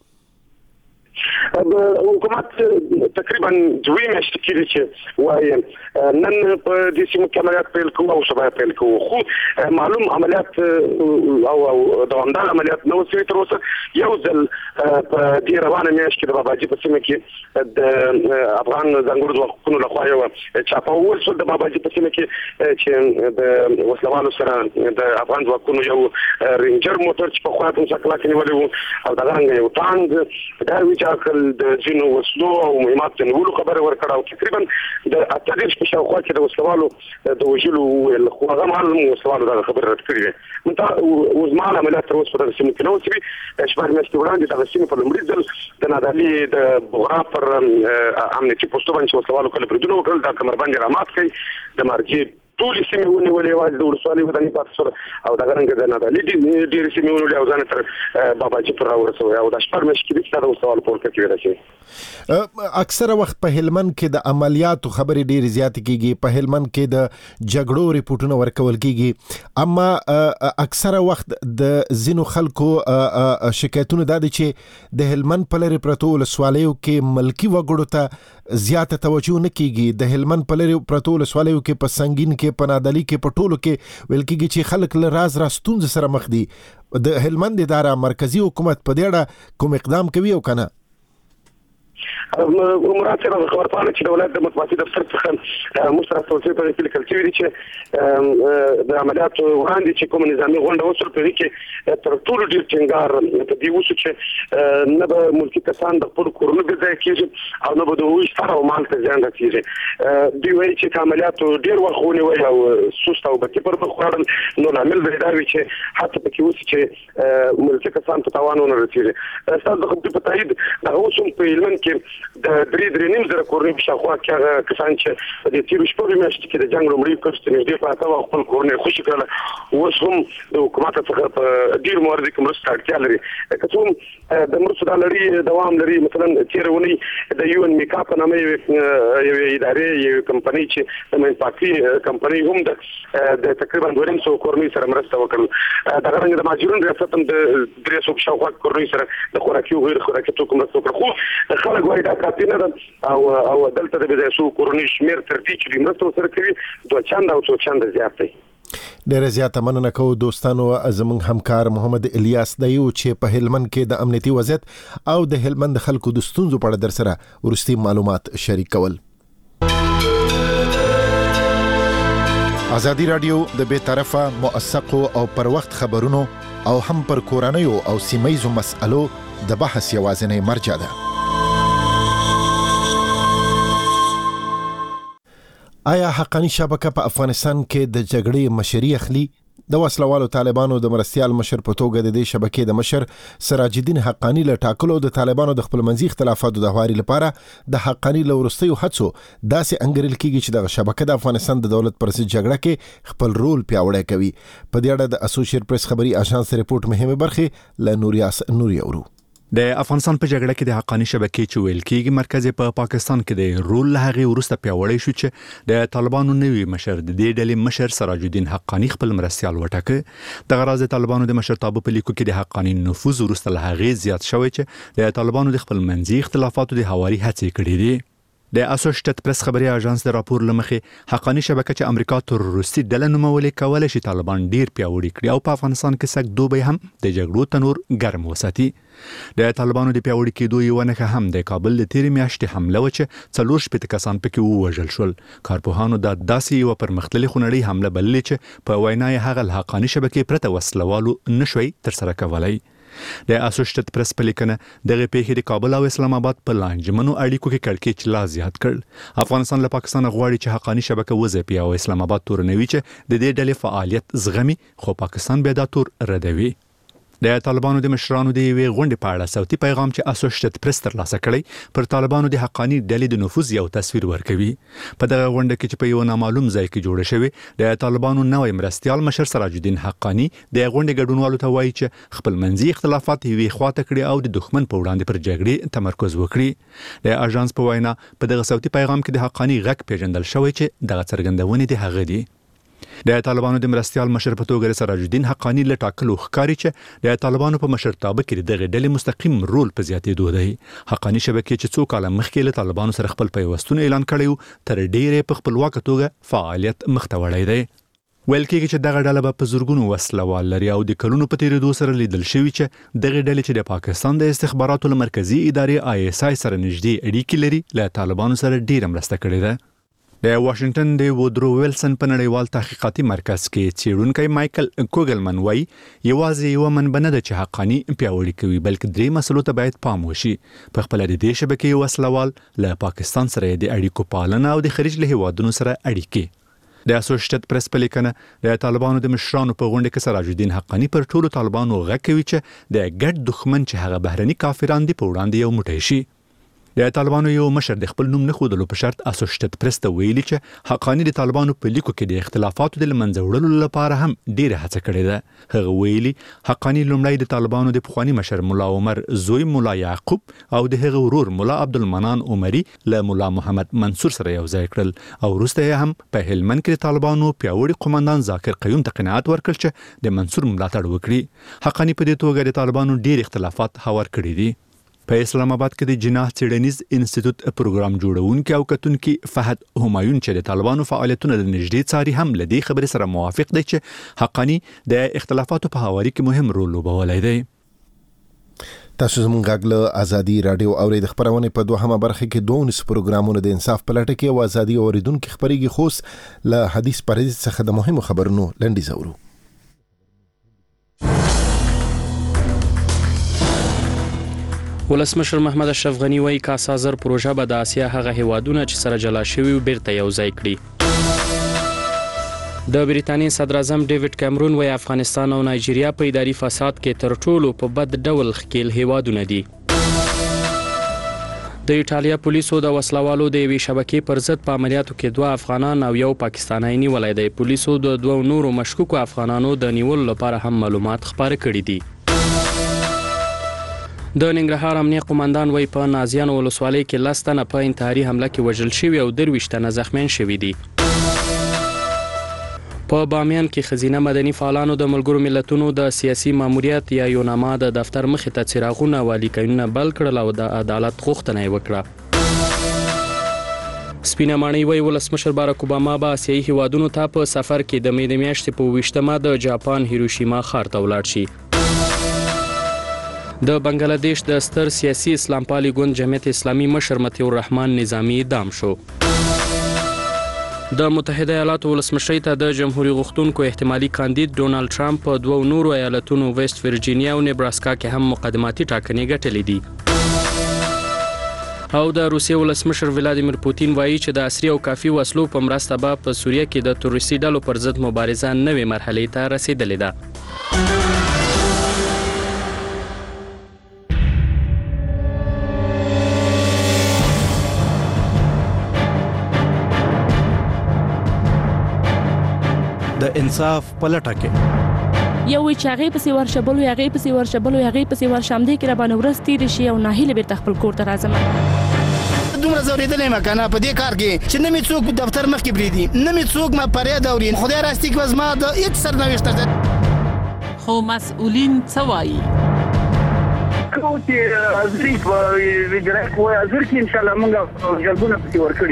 S15: حکومت تقریبا 2 میاشتې کېږي چې وایي نن په دې سیمو کې عملیات پیل کوو او سبا پیل کوو، خو معلوم عملیات او دوامدار عملیات نه وو شوي تر اوسه. یو ځل په دې روانه میاشت کې د باباجي په سیمه کې د افغان ځانګړو ځواکونو لخوا یو چاپه وشول د باباجي په سیمه کې چې د وسلوالو سره د افغان ځواکونو یو رینجر موټر چې په خوا په مسکلا کې نیولې وو او دغه رنګ یو ټانک دا وی چې د جنو وسلو او مهمات د نیولو خبره ورکړه او تقریبا د اتدې په شاوخوا کې د وسلوالو د وژلو خو هغه مال وسلوالو د خبره رد کړې ده منتها وزمان عملیات تر اوسه په دغه سیمه کې نه و چې شپږ میاشتې وړاندې دغه سیمه په لومړي ځل د نادعلي د بغرا پر امنیتي پوسټو باندې وسلوالو کله بریدونه وکړل دا کمربند رامات کړي د مرجې ټول سیمه ونیولې واځي د ولسوالۍ ودانې پاتې شو او دا څنګه د نادعلي ډېر سیمه ونیولې او ځان تر باباجي پر راورسوي او د شپږ میاشتې کې د وسلوالو پورته کېږي
S1: اکثره وخت په هلمند کې د عملیاتو خبرې ډېر زیات کیږي په هلمند کې د جګړو ریپورتونه ورکول کیږي اما اکثره وخت د زینو خلکو شکایتونه دا دي چې د هلمند په لري پرتو ولسوالیو کې ملکی وګړو ته زیاته توجه نه کیږي د هلمند په لري پرتو ولسوالیو کې په سنگین کې په نادعلي کې په ټولو کې ویل کیږي چې خلک له راز راستون سره مخ دي د هلمند اداره مرکزی حکومت په دې اړه کوم اقدام کوي او کنه
S15: مراد سره خبرپاڼه چې د ولایت د مطبوعاتي دفتر څخه مشرف توصیه په کې لیکل شوی دی چې د عملیاتو وړاندې چې کوم نظامي غونډه وشول په کې تر ټولو ډېر ټینګار په دې وشو چې نه به ملکي کسان د خپل کورونو ځای کېږي او نه به د هغوی سره او مال ته زیان رسېږي دوی وایي چې عملیاتو ډېر وخت ونیوی او سست او بتي پر مخ ولاړل نو لامل به دا وي چې حتی پکې اوسي چې ملکي کسان په تاوان ونه رسېږي ستاسو د خبرې په تایید دغه اوس هم په هلمند کې د 3.5 زره کورنۍ په شاوخوا کې کسان چې په دې تیرو شپږو میاشتو کې د جنګ لومړي کورس ته نږدې پراته او خپل کورنۍ خوشي کړل اوس هم د حکومت څخه په ډېر موارد کې مرسته اړتیا لري که څه د مرستو د لري دوام لري مثلا تیرونی د یو ان میکا په نامه یو ادارې یو کمپنۍ چې د منپاکي کمپنۍ هم د تقریبا 200 کورنۍ سره مرسته وکړه دا غوښنه د ماجرون ریاست هم د 300 شاوخوا کورنۍ سره د خوراکي او غیر خوراکي توکو مرسته وکړه خو خلک وایي دا کافي نه ده او دلته د بيځو کورونی شمیر تر دې چې مرسته سره کوي دوه چنده او څو چنده زیات دی
S1: ډېر زیات مننه کوو دوستانو زموږ همکار محمد الیاس دیو چې په هلمند کې د امنیتي وضعیت او د هلمند خلکو د ستونزو په اړه در سره ورستي معلومات شریک کول ازادي رادیو د بے طرفه موثقو او پر وخت خبرونو او هم پر کورنیو او سیمایي مسألو د بحث یوازینی مرجع ده آیا حقانی شبکه په افغانستان کې د جګړې مشري اخلي د وسلوالو طالبانو د مرستيال مشر په توګه د دې شبکې د مشر سراج الدین حقانی له ټاکلو د طالبانو د خپل منځي اختلافاتو د هواري لپاره د حقانی له ورستیو هڅو داسې انګرل کیږي چې د شبکې د افغانستان د دولت پر ضد جګړه کې خپل رول پیاوړی کوي په دې اړه د اسوسییټ پریس خبري اژانس ریپورت مهمه برخه ل نوریاس نوري اورو
S16: د افغانستان په جګړه کې د حقانی شبکې چې ویل کېږي مرکز په پاکستان کې د رول هغه ورسته پیاوړی شو چې د طالبانو نوی مشر د دې ډلې مشر سراج الدین حقانی خپل مرستيال وټاکه د غراض طالبانو د مشرتابه په لیکو کې د حقانی نفوذ ورسته له هغه زیات شوی چې د طالبانو د خپل منځي اختلافاتو د هواري هڅې کړې دي د اسوسییټ پریس خبري اژانس د راپور لمخې حقانی شبکه چې امریکا تروریستي ډله نومولې کولای شي طالبان ډیر پیاوړي کړي او په افغانستان کې سګ دوبه هم د جګړو تنور ګرم وساتي د طالبانو د پیاوړي کېدو یو نه هم د کابل د تیرې میاشتې حمله و چې 4 کسان پکې ووژل شول کارپوهانو د داسې یو پرمختللي خنړی حمله بللې چې په وینای هغه حقانی شبکې پرته وسلوالو نشوي تر سره کولای د اسوسییټ پریس په لیکنه دغه پیښې د کابل او اسلام آباد په لانجمنو اړیکو کې کړکېچ لا زیات کړ افغانستان له پاکستان غواړي چې حقانی شبکه وځي او اسلام آباد تورنوي چې د دې ډلې فعالیت زغمي خو پاکستان به دا تور ردوي د طالبانو د مشرانو د وی غونډې په اړه صوتي پیغام چې اسوسییټ پریس ترلاسه کړی پر طالبانو د حقانی ډلې د نفوذ یو تصویر ورکوي په دغه غونډه کې چې په یو نامعلوم ځای کې جوړه شوی د طالبانو نوې مرستيال مشر سراج الدین حقانی د غونډې ګډونوالو ته وایي چې خپل منځي اختلافات یې خواته کړی او د دښمن په وړاندې پر جګړې تمرکز وکړي د اژانس په وینا په دغه صوتي پیغام کې د حقانی غږ پیژندل شوی چې دغه څرګندونه د هغه دی د طالبانو د مرستيال مشر په توګه سراج الدین حقانی له ټاکلو ښکاری چې د طالبانو په مشرتابه کې دغه ډلې مستقیم رول په زیاتېدو دی حقانی شبکې چې څو کال مخکې له طالبانو سره خپل پیوستون اعلان کړی تر ډیره په خپلواک توګه فعالیت مخته وړی دی ویل کېږي چې دغه ډله په زورګونو وسلوال لري او د کلونو په تیریدو سره لیدل شوی چې دغه ډلې چې د پاکستان د استخباراتو مرکزی ادارې ISI سره نږدې اړیکې لري له طالبانو سره ډیره مرسته کړې ده د واشنگټن د وودرو ویلسن په نړیوال تحقیقاتي مرکز کې څېړونکی مایکل کوګلمن وایي یوازې یو منبع نه ده چې حقاني پیاوړي کوي بلکې درې مسلو ته باید پام وشي. په خپل د دې شبکې وسلوال له پاکستان سره د اړیکو پالنه او د خلیج له هیوادونو سره اړیکې. د اسوسییټډ پریس په لیکنه د طالبانو د مشرانو په غونډه کې سراج الدین حقانی پر ټولو طالبانو غږ کوي چې د ګډ دښمن چې هغه بهرني کافران دي په وړاندې یو موټی شي. د طالبانو یو مشر د خپل نوم نه ښودلو په شرط اسوسییټډ پریس ته ویلي چې حقانی د طالبانو په لیکو کې د اختلافاتو د منځه وړلو لپاره هم ډیره هڅه کړې ده. هغه ویلي حقانی لومړی د طالبانو د پخوانی مشر مولا عمر زوی مولا یعقوب او د هغه ورور مولا عبدالمنان عمری له مولا محمد منصور سره یو ځای کړل او وروسته هم په هلمند کې د طالبانو پیاوړي قومندان ذاکر قیوم ته قناعت ورکړ چې د منصور ملاتړ وکړي. حقانی په دې توګه د طالبانو ډیر اختلافات هوار کړي دي. په اسلام آباد کې د جناح څېړنیز انسټیټیوټ پروګرام جوړونکي او کتونکي فهد همایون چې د طالبانو فعالیتونه د نږدې څاري هم له دې خبرې سره موافق دی چې حقانی د اختلافاتو په هواري کې مهم رول لوبولی دی.
S1: تاسو زموږ غږ له ازادي رادیو اورئ. د خبرونې په دوهمه برخه کې 12 پروګرامونه د انصاف په لټه کې او ازادي اوریدونکو خبرېږي خوست له حدیث پرهیز څخه د مهمو خبرونو لنډیز اورو.
S2: ولسمشر محمد اشرف غنی وایي کاسازر پروژه به د آسیا هغه هیوادونه چې سره جلا شوي بیرته یو ځای کړي. د بریتانیې صدر اعظم ډیوډ کیمرون وایي افغانستان او نایجیریا په اداري فساد کې تر ټولو په بد ډول ښکیل هیوادونه دي. د ایټالیا پولیسو د وسلوالو د یوې شبکې پر ضد په عملیاتو کې 2 افغانان او یو پاکستانی نیولی دی. پولیسو د 2 نورو مشکوکو افغانانو د نیولو لپاره هم معلومات خپاره کړي دي. د ننګرهار امنیه قومندان وایي په نازیانو ولسوالۍ کې 10 تنه په انتحاري حمله کې وژل شوي او 23 تنه زخمیان شوي دي. په بامیان کې ښځینه مدني فعالانو د ملګرو ملتونو د سیاسي ماموریت یا یوناما د دفتر مخې ته څراغونه او لیکونه بل کړل او د عدالت غوښتنه یې وکړه. سپینه ماڼۍ وایي ولسمشر بارک اوباما به آسیایي هیوادونو ته په سفر کې د مې د میاشتې په 28مه د جاپان هیروشیما ښار ته ولاړ شي. د بنگلاديش د ستر سیاسي اسلام پالي ګوند جمعیت اسلامي مشر مطیع الرحمن نظامی اعدام شو. د متحده ایالاتو ولسمشر ته د جمهوریت غوښتونکو احتمالي کاندید ډونالد ټرمپ په 2 نورو ایالتونو ویسټ ورجینیا او نیبراسکا کې هم مقدماتي ټاکنې ګټلې دي. او د روسیې ولسمشر ولادیمیر پوتین وایي چې د عصري او کافي وسلو په مرسته به په سوریه کې د تروریستي ډلو پر ضد مبارزه نوې مرحلې ته رسیدلې ده.
S10: د انصاف پلټه کې
S17: یو وی چاغې پسې ورشبلو یاغې پسې ورشبلو یاغې پسې ورشامدې کې را باندې ورستې رشي او ناهیله بیرته خپل کور ته راځم.
S18: دومره زوریدلې مکنه په دې کار کې چې نه می څوک دفتر مخ کې بریدي نه می څوک ما پرې دوري خدای راستي کې وزما د هیڅ سرنوشت ده.
S19: خو مسؤلین څه وایي؟
S20: کوتي ازري وګړه کوی ازر کې ان شاء الله موږ جلبونه پکې ورکړي.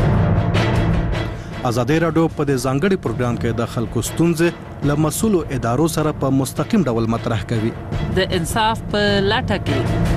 S10: ازادي رادیو په دې ځانګړي پروګرام کې د خلکو ستونزې له مسؤلو ادارو سره په مستقیم ډول مطرح کوي.
S19: د انصاف په لټه کې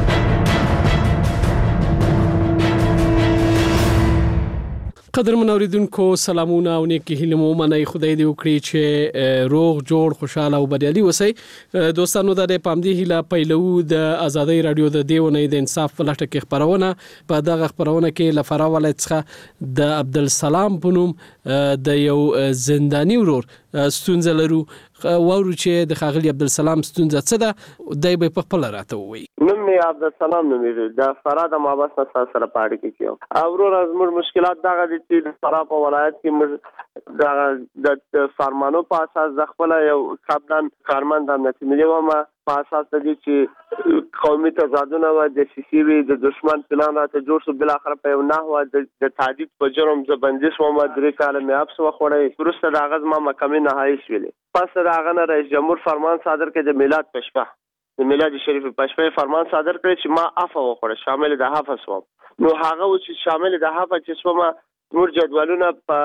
S21: قدرمن اوریدونکو سلامونه او نیکی هیله مو منئ. خدای دې وکړي چې روغ جوړ خوشاله او بریالي اوسئ. دوستانو د پامدې هیله پیلو د ازادي رادیو د دیونه د انصاف په لټه کې خبرونه په دغه خبرونه کې لفرا ولایت څخه د عبدالسلام پونم د یو زنداني ورور ستونزه لرو وورو چې د خاغلی عبدالسلام ستونزه څه ده دای به په خپل راته وي.
S22: نوم می عبدالسلام نوم دی د فراد مابس سره پاړی کې او ورور از مر مشکلات دغه چې فراد په ولایت کې د فرمانو په اساس د خپل یو خپلان کارمند هم نتیجه ومه په اساس د چې قومي تضادونه و د سیاسي وی د دشمن پلان راته جوړ شو بل اخر په نه و د تعدید په جرم زبندیش و ما درې کاله مې اپس وخوړې ورسته د اغاز ما محکمې نهایی شولې پس د اغه نه رئیس جمهور فرمان صادر کړ د میلاد پښپا د میلاد شریف پښپا فرمان صادر کړ چې ما عفو وخوړ شامل د حافظ و نو هغه چې شامل د حافظ چې ما زموږ جدولونه په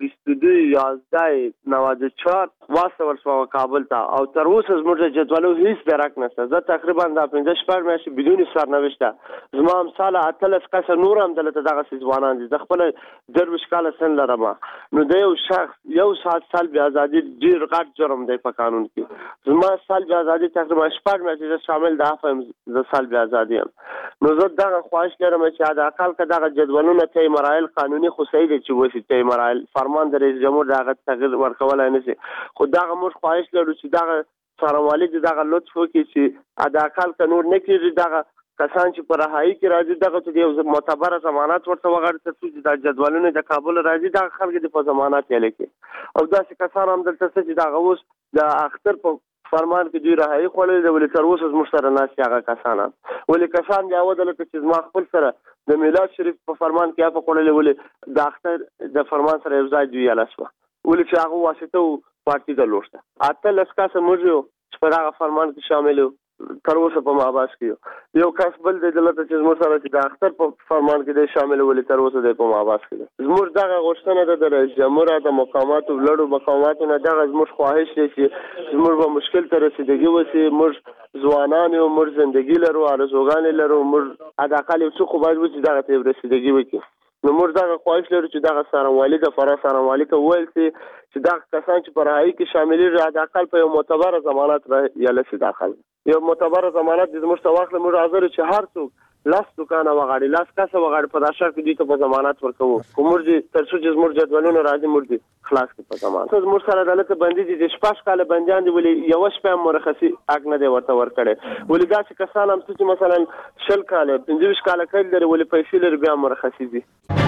S22: 22/11/94 واستول شو کابل ته او تر اوسه زموږ جدولو هیڅ درک نشته. زه تقریبا د 15 میاشتې بدون سرنوشت زما امثال اتلس کس نور هم دلته دغه ځوانان دي. د خپل درویش کال سن لرم نو د یو شخص یو سال بیا ازادي ډیر غټ جرم دی په قانون کې. زما سال بیا ازادي تقریبا 14 میاشتې شامل ده افهم ز سال بیا ازادي نو زه دغه خواهش لرم چې د اقل کې دغه جدولونه ته مراحل قانوني خو صحیح دي چې وشي ته مراحل فرمان د رئیس جمهور دغه تغیر ورکولای نه شي. خو دغه موږ خواهش لرو چې دغه څارنوالي دغه لطف وکړي چې د اقل قانون نه کېږي دغه کسان چې پر رهایی کې راځي دغه ته یو معتبر ضمانت ورته وغواړي چې د جدولونو د کابل راځي دغه خلک د په ضمانت یې لیکي او داسې کسان هم دلته چې دغه اوس د اختر په فرمان کې دوی رهایی خوړل دی ولې تر اوسه زموږ سره ناست هغه کسان ولې کسان بیا ودل چې زما خپل سره د میلاد شریف په فرمان کې افه خوړل ولې د اختر د فرمان سره یو ځای دی لاسوه ولې چې هغه واسطه پارټي د لوشته اته لسکاسه موږ په هغه فرمان کې شامل تر اوسه په ماباس کې یو کس بل د دلته چې زموږ سره د اختر په فرمان کې د شامل ولې تر اوسه د په ماباس کې زموږ دغه غوښتنه ده د رئیس جمهور د مقاماتو لړو مقاماتو نه دغه زموږ خواهش دی چې زموږ په مشکل ته رسیدګي وسی موږ ځوانان او موږ ژوندۍ لرو ارزوګان لرو موږ اداقل څه خو باید وځي دغه ته رسیدګي وکړي نو موږ دغه خواهش لرو چې دغه څارنوالي د فرا څارنوالي ته وویل چې دغه کسان چې په رهایی کې شامل دي اداقل په یو معتبر ضمانت یا لسی داخل یو معتبر ضمانت د موږ ته واخله موږ حاضر چې هر څوک لاس دکانه وغاړي لاس کاسه وغاړي په داشا کې دي ته په ضمانت ورکوو کومر دي تر څو چې موږ جدولونه راځي موږ دي خلاص کې په ضمانت موږ سره دلته بندي دي د شپږ کال بنديان دي ولې یو شپه مرخصي حق نه دی ورته ورکړي ولې داسې کسان هم چې مثلا 10 کال 15 کال کړي لري ولې پیسې لري بیا مرخصي دي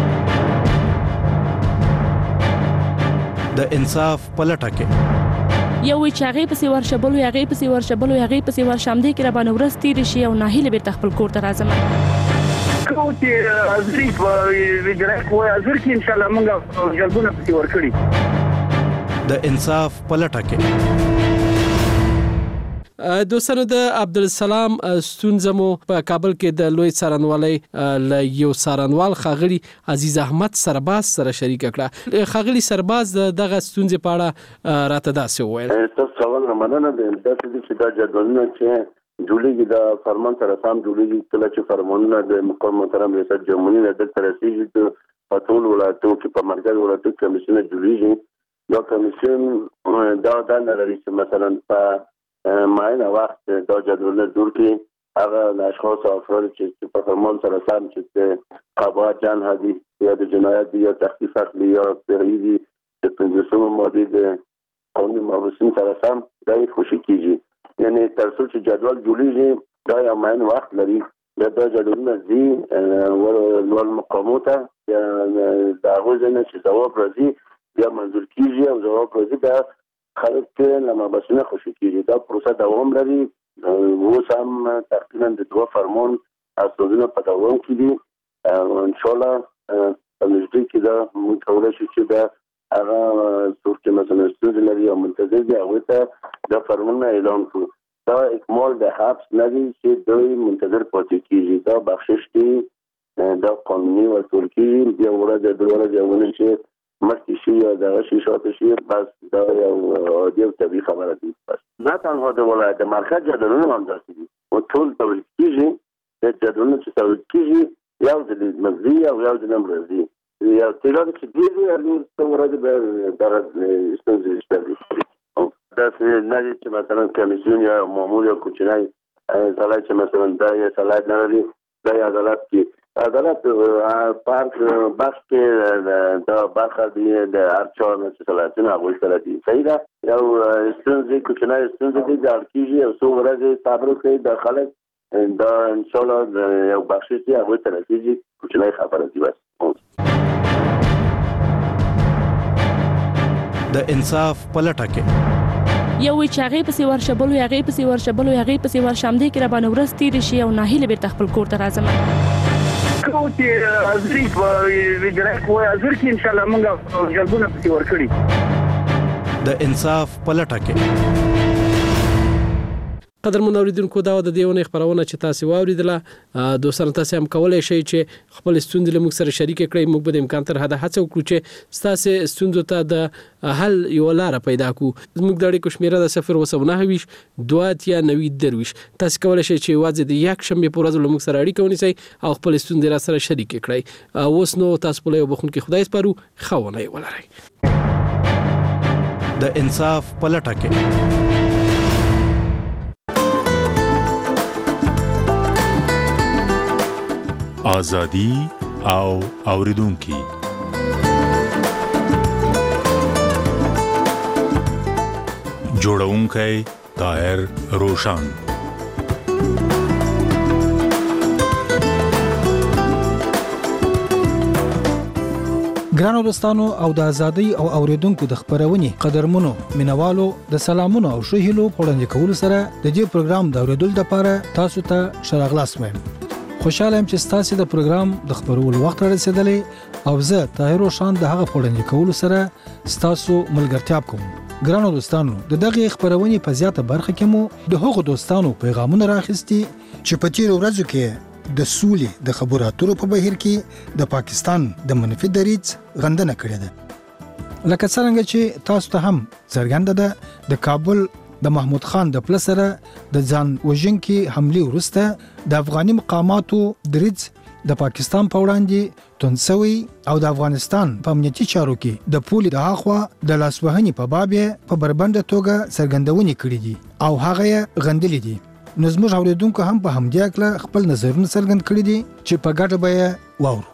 S10: د انصاف پلټه کې
S17: یو چې هغه پسې ورشبلو هغه پسې ورشبلو هغه پسې ورشمدې کې را باندې ورستې شي او ناهیله به خپل کور ته راځم
S20: کوتي ازري په ویډرک وای ازر کې ان شاء الله موږ جلبونه پسې ورکړي
S10: د انصاف پلټه کې
S21: دوستانو د عبدالسلام ستونزمو په کابل کې د لوی څارنوالۍ ل یو څارنوال خاغلی عزیز احمد سرباز سره شریک کړه خاغلی سرباز دغه ستونزې په اړه راته داسې وویل
S3: تاسو سوال مننه د چې دا جدولونه چې جوړیږي د فرمان سره سم جوړیږي کله چې فرمانونه د محترم ریاست جمهوریت د ترسیج د پټول ولایتو کې په مرکز ولایتو کمیسیون جوړیږي دا کمیسیون دا د لري چې مثلا په معین وخت دا جدول جوړ کی هغه اشخاص او افراد چې په فرمان سره سم چې قضاوت جن هدي یا د جنایت یا تخفیف عقلی یا تغییری د پنځمه ماده د قانون مابوسین سره سم دای خوشی کیږي یعنی تر څو چې جدول جوړیږي دا یو معین وخت لري دا جدولونه دي ول مقامات یا دا غوښنه چې جواب راځي بیا منظور کیږي او جواب راځي دا خلک ته لمه بسنه خوشی کیږي دا پروسه دوام لري وو سم تقریبا د دوه فرمان اساسونه په دوام کې دي ان شاء الله په نږدې کې دا متوله شي چې دا هغه څوک مثلا ستاسو لري او منتظر دي هغه ته دا فرمان اعلان کړو دا اکمال د حبس لري چې دوی منتظر پاتې کیږي دا بخشش دي دا قانوني او ترکی بیا ورته د ورځې چې مخکې شي یا د شي شاته شي بس دا یو طبيعي خبره دي بس نه تنها د ولایت مرکز جدولونه هم داسې دي او ټول تولید کیږي د جدولونه چې تولید کیږي یو د مزي او یو د نمرزي یا تلاد چې دي یعنی څومره د درجه استنځي استدي دا چې چې مثلا کمیسیون یا مامور یا کوچنی ځلای چې مثلا دا یې ځلای نه لري دا عدالت کې عدالت پارک بس کې د برخه دی د ارچو چې څلاتنه غوښ سره دي صحیح ده یو ستونزې کوچنی ستونزې دي د کیږي او څو ورځې صبر کوي د خلک دا ان شاء الله یو بخشش دی هغه تر کیږي کوچنی خبره دی بس
S10: د انصاف پلټه کې
S17: یو چې هغه پسې ورشبلو هغه پسې ورشبلو هغه پسې ورشمدې کې را باندې ورستې شي او ناهیله به خپل کور ته راځم
S20: کوتي ازري په ویډرک وای ازر کې ان شاء الله موږ جلبونه پسې ورکړي
S10: د انصاف پلټه کې
S21: قدرمن اوریدونکو دا د دیونه خبرونه چې تاسو واوریدله دوستانو تاسو هم کولای شئ چې خپل ستوندې له موږ سره شریک کړئ. موږ به د امکان تر حد هڅه وکړو چې تاسو ستوندو ته د حل یو لار پیدا کړو. موږ د اړیکو شمیره د 029 290 تاسو کولای شئ چې واځي د یک شنبه پر ورځ له موږ سره اړیکه ونیسئ او خپل ستوندې را سره شریک کړئ. اوس نو تاسو په یو بخون کې خدای سپارو خونه ولرئ.
S4: د انصاف پلټه کې
S7: آزادی او اوریدونکي جوړونکی طاهر روشان.
S23: ګرانو دوستانو او د ازادۍ او اوریدونکو د خبرونې قدرمنو مینوالو د سلامونو او شهیلو پوړاندې کول سره د دې پروګرام د اوریدل لپاره تاسو ته شراغلاس وایم. خوشاله يم چې تاسو د پروګرام د خبرولو وخت رسیدلی او زه طاهر روشان د هغه پوړاندې کول سره تاسو ملګرتیا کوم. ګرانو دوستانو د دغه خبرونې په زیاته برخه کې مو د هغو دوستانو پیغامونه راخستي چې په تیر ورځو کې د سولې د خبرو اترو په بهیر کې د پاکستان د منفي دریځ غندنه کړې ده. لکه څنګه چې تاسو ته هم څرګنده ده د کابل د محمود خان د پلسره د ځان وژنکي حمله ورسته د افغاني مقاماتو دریځ د پاکستان په وړاندې تونسوي او د افغانستان په امنیتي چارو کې د پولي د اخوا د لاسوهنې په باب په بربنده توګه څرګندونې کړې دي او هغه غندلې دي. نو زموږ اوریدونکو هم په همدې اړه خپل نظرونه څرګند کړي دي چې په ګډه به واورو.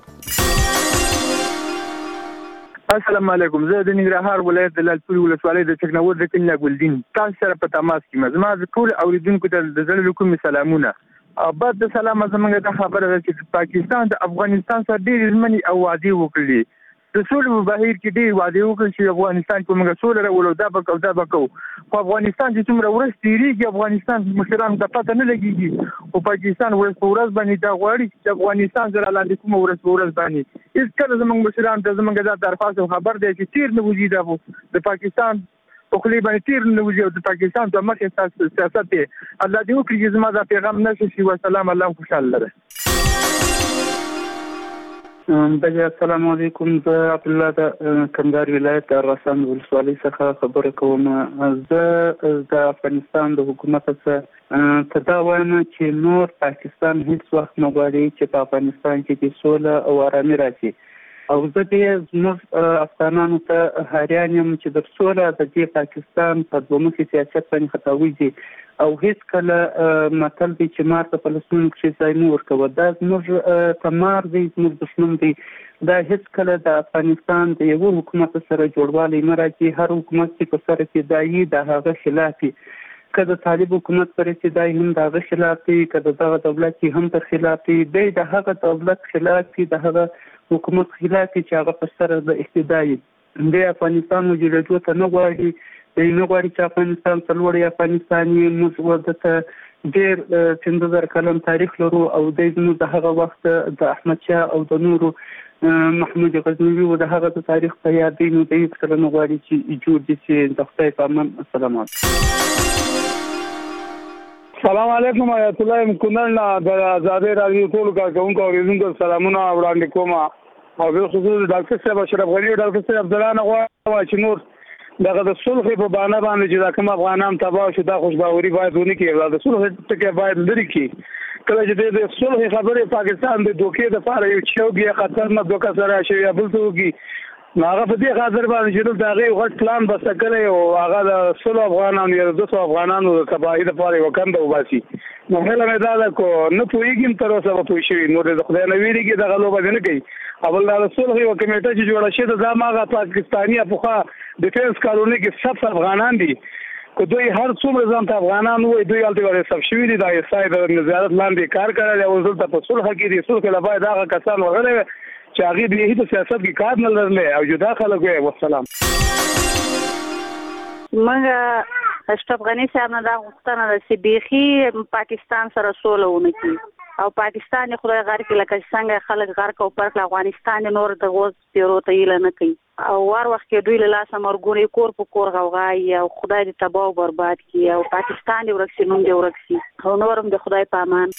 S24: السلام علیکم. زه د ننګرهار ولایت د لالپورې ولسوالۍ د چکنور د کلي ګلدین تاسو سره په تماس کې یم. زما د ټول اوریدونکو ته د زړه له کومې سلامونه. بعد د سلام زموږ د خبره ده چې پاکستان د افغانستان سره ډېرې ژمنې او وعدې وکړلې. د سولې په بهیر کې ډېرې وعدې وکړل چې افغانستان کې موږ سوله راولو دا به کوو دا به کوو. خو افغانستان چې څومره ورځ تېرېږي افغانستان مشرانو ته پته نه لګېږي. خو پاکستان ورځ په ورځ باندې دا غواړي چې افغانستان سره لاندې کومه ورځ په ورځ باندې هېڅکله زموږ مشرانو ته زموږ دا درخواست خبر دی چې تېر نه وځي د پاکستان په خولې باندې تېر نه وځي او د پاکستان په مخې سیاست دی. الله دې وکړي چې زما دا پیغام نشي شي. وسلام. الله خوشحاله لره. السلام علیکم. زه عبدالله د کندهار ولایت د ارغسان ولسوالۍ څخه خبره کوم. زه د افغانستان د حکومت څخه دا وایم چې نور پاکستان هیڅ وخت نه غواړي چې په افغانستان کې سوله او آرامي راشي. او زه دې زموږ افغانانو ته حیران یم چې د سوله د دې پاکستان په دومره سیاست باندې خطا وځي او هیڅ کله مطلب دی چې مار ته فلسطین کې ځای نه ورکوي. دا زموږ تمار دی، زموږ دښمن دی. دا هیڅ کله د افغانستان د یو حکومت سره جوړوالی نه راځي. هر حکومت چې په سر کې دایي د هغه خلاف وي. که د طالب حکومت پر ابتدای هم د هغه خلاف دی، که دغه دولت هم پر خلاف دی، د هغه دولت خلاف دی، د هغه حکومت خلاف چې هغه په سر د اقتدای د افغانستان وجودو ته نه غواړي. نه غواړي چې افغانستان څلور افغانستاني موږ ورته ډېر 15,000 کلن تاریخ لرو او د هغه وخت د احمد شاه او د نورو محمود غزنوي او د هغه تاریخ په یاد دی. نو د یو څه نه غواړي چې جوړ دي چې د خدای په امان. السلام علیکم.
S25: سلام علیکم. آیت الله کونړ د آزادۍ رادیو ټول کارکونکو اوریدونکو سلامونه وړاندې کوم. او په خصوص ډاکټر صاحب اشرف غنی او ډاکټر صاحب عبدالله نغوا چې نور دغه د صلح په بانه باندې چې دا کوم افغانان تباہ شو دا خوشباوري باید ونی کړي. د صلح ټکی باید لري کړي. کله چې د صلح خبرې پاکستان د دوکې د لپاره یو چوغي خطر نه دوکه سره شي یا بل څه هغه په دې خاطر باندې چې دا غي غټ پلان بس کړي او هغه د صلح افغانانو یا د 200 افغانانو د تباہي لپاره وکند او باسي. نو هله مې دا کو نه پوېږم تر اوسه به پوه شي. نو د خدای نویری کې د غلو باندې نه کوي. اول د صلح یو کمیټه چې جوړه شي دا ماغه پاکستاني افغان ډیفنس کالونی کې 7 افغانان دي. کو دوی هر څومره ځان ته افغانان وي دوی الته ورې سب شوی دي. دا یې ساید د نظارت لاندې کار کړل او ځل په صلح کې دي. صلح له باید هغه کسان وغره چې هغه به هیڅ سیاست کې کار نه لرل او جدا خلک وي. والسلام.
S26: منګه اشرف غنی صاحب نه دا غوښتنه ده چې بيخي پاکستان سره سوله ونه کړي.
S5: او پاکستان خدای غار کې لکه څنګه خلک غار کو پر افغانستان نور د غوز تیرو ته یل نه کوي او وار وخت کې دوی له لاسه مرګوري کور په کور غوغای او خدای دې تباہ او برباد کړي او پاکستان دې ورکسي نوم دې ورکسي او نورم د خدای په امان.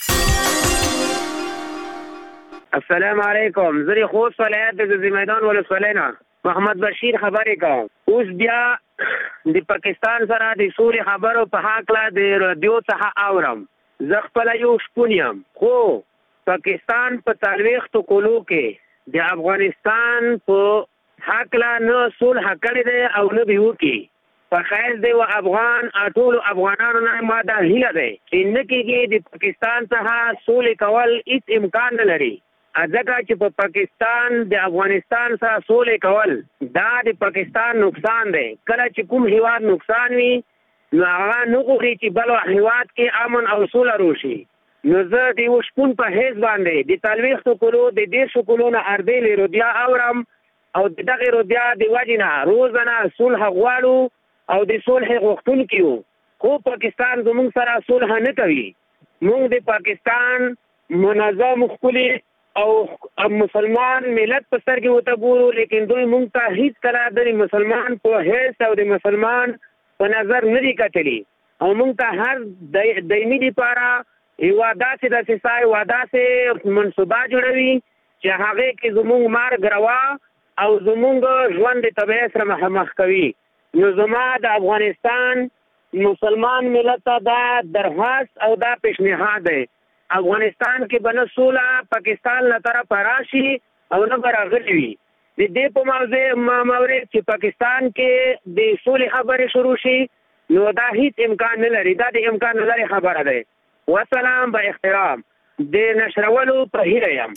S6: السلام علیکم. زری خوست ولایت د زمیدان ولسوالۍ نه محمد بشیر خبرې کوم. اوس بیا د پاکستان سره د سولې خبرو په حق لا د رادیو څخه اورم. زه خپل یو شپون یم خو پاکستان په تاریخو کولو کې د افغانستان په حق لا نه صلح کړی دی او نه به وکړي. په خیر دی و افغان ټول افغانانو نه ما دا هیله دی چې نه کېږي د پاکستان څخه سولې کول هیڅ امکان نه لري. ځکه چې په پاکستان د افغانستان سره سولې کول دا د پاکستان نقصان دی. کله چې کوم هیواد نقصان وي نو هغه نه غواړي چې بل هیواد کې امن او سوله راشي. نو زه د یو شپون په حیث باندې د تلويختو کولو د دې شکلونو اردلې رودیا اورم او دغه رودیا د وجنه روزانه صلح غواړو او د صلح غوښتونکو یو خو پاکستان زموږ سره صلح نه کوي. موږ د پاکستان منظم خپل او مسلمان ملت په سر کې وته ګورو لیکن دوی موږ ته هیڅ کله د مسلمان په حیث او د مسلمان په نظر نه دی کتلی او موږ ته هر دایمي لپاره یو داسې د سای واداسې منصوبه جوړوي چې هغه کې زموږ مارګ روا او زموږ ژوند د طبيعت سره مخامخ کوي. نو زما د افغانستان مسلمان ملت ته دا درخواست او دا پیشنهاد دی افغانستان کې بنه سوله پاکستان له طرف راشي او نه برغلی وي. د دې په مورد چې پاکستان کې د سولې خبرې شروع شي نو دا هیڅ امکان نه لري. دا د امکان نه لري خبره ده. والسلام با احترام د نشرولو په هیله یم.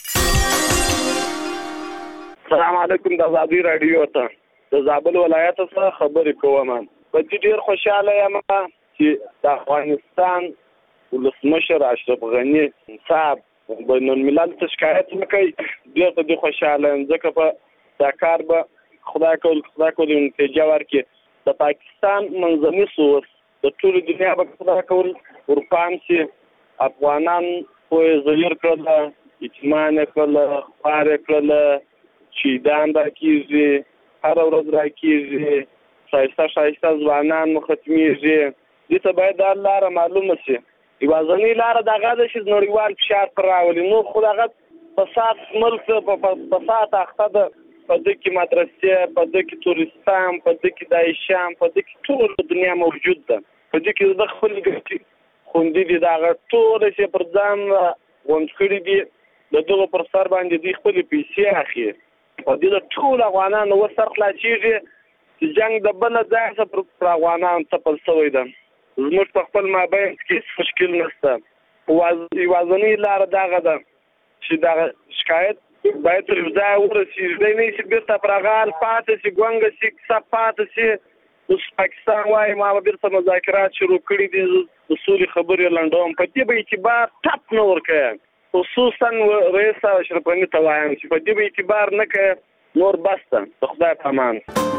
S8: السلام علیکم. د آزادی رادیو ته د زابل ولایت څخه خبرې کوم. په دې ډیر خوشاله یم چې د افغانستان ولسمشر اشرف غنی صاحب بین الملل ته شکایت وکړي. ډیر په دې خوشاله یم ځکه په دا کار به خدای کول نتیجه ورکړي. د پاکستان منځني سوس د ټول دنیا به خدای کول ورپام شي. افغانان خو زیر کړل اطمینان کړل خوار کړل چې دان دا کیږي هر ورځ را کیږي شایسته ځوانان مختمیږي. دې ته باید د لار معلومه شي. یوازنی لار دغه د شي نړیوال فشار پر راولي. نو خدای په سات ملک په سات اخته په دې کې مدرسې په دې کې تورستان په دې کې دایشان په دې کې ټول دنیا موجود ده. په دې کې د خپل ګټي خوندې دي دا ټول چې پر ځان غونډکړي دي د دغه پر سر باندې دي خپل پیسې اخی. په دې ټول افغانانو وسر خلاصيږي چې جنگ د بل ځای څخه پر افغانانو تپل شوی ده. زموږ په خپل مابین کې مشکل نشته. وازنی لار دغه ده چې دا شکایت باید تر ځای ورسېږي. نه شي بیرته پرغال پاتې شي ګونګ شي صفات شي. اوس پاکستان وايي ما به بیرته مذاکرات شروع کړي دي د سولې خبرې لنډوم. په دې به اعتبار ټپ نه ورکوي. خصوصا رئیس اشرف غني ته وایم چې په دې به اعتبار نه کوي نور بسته د خدای په امان.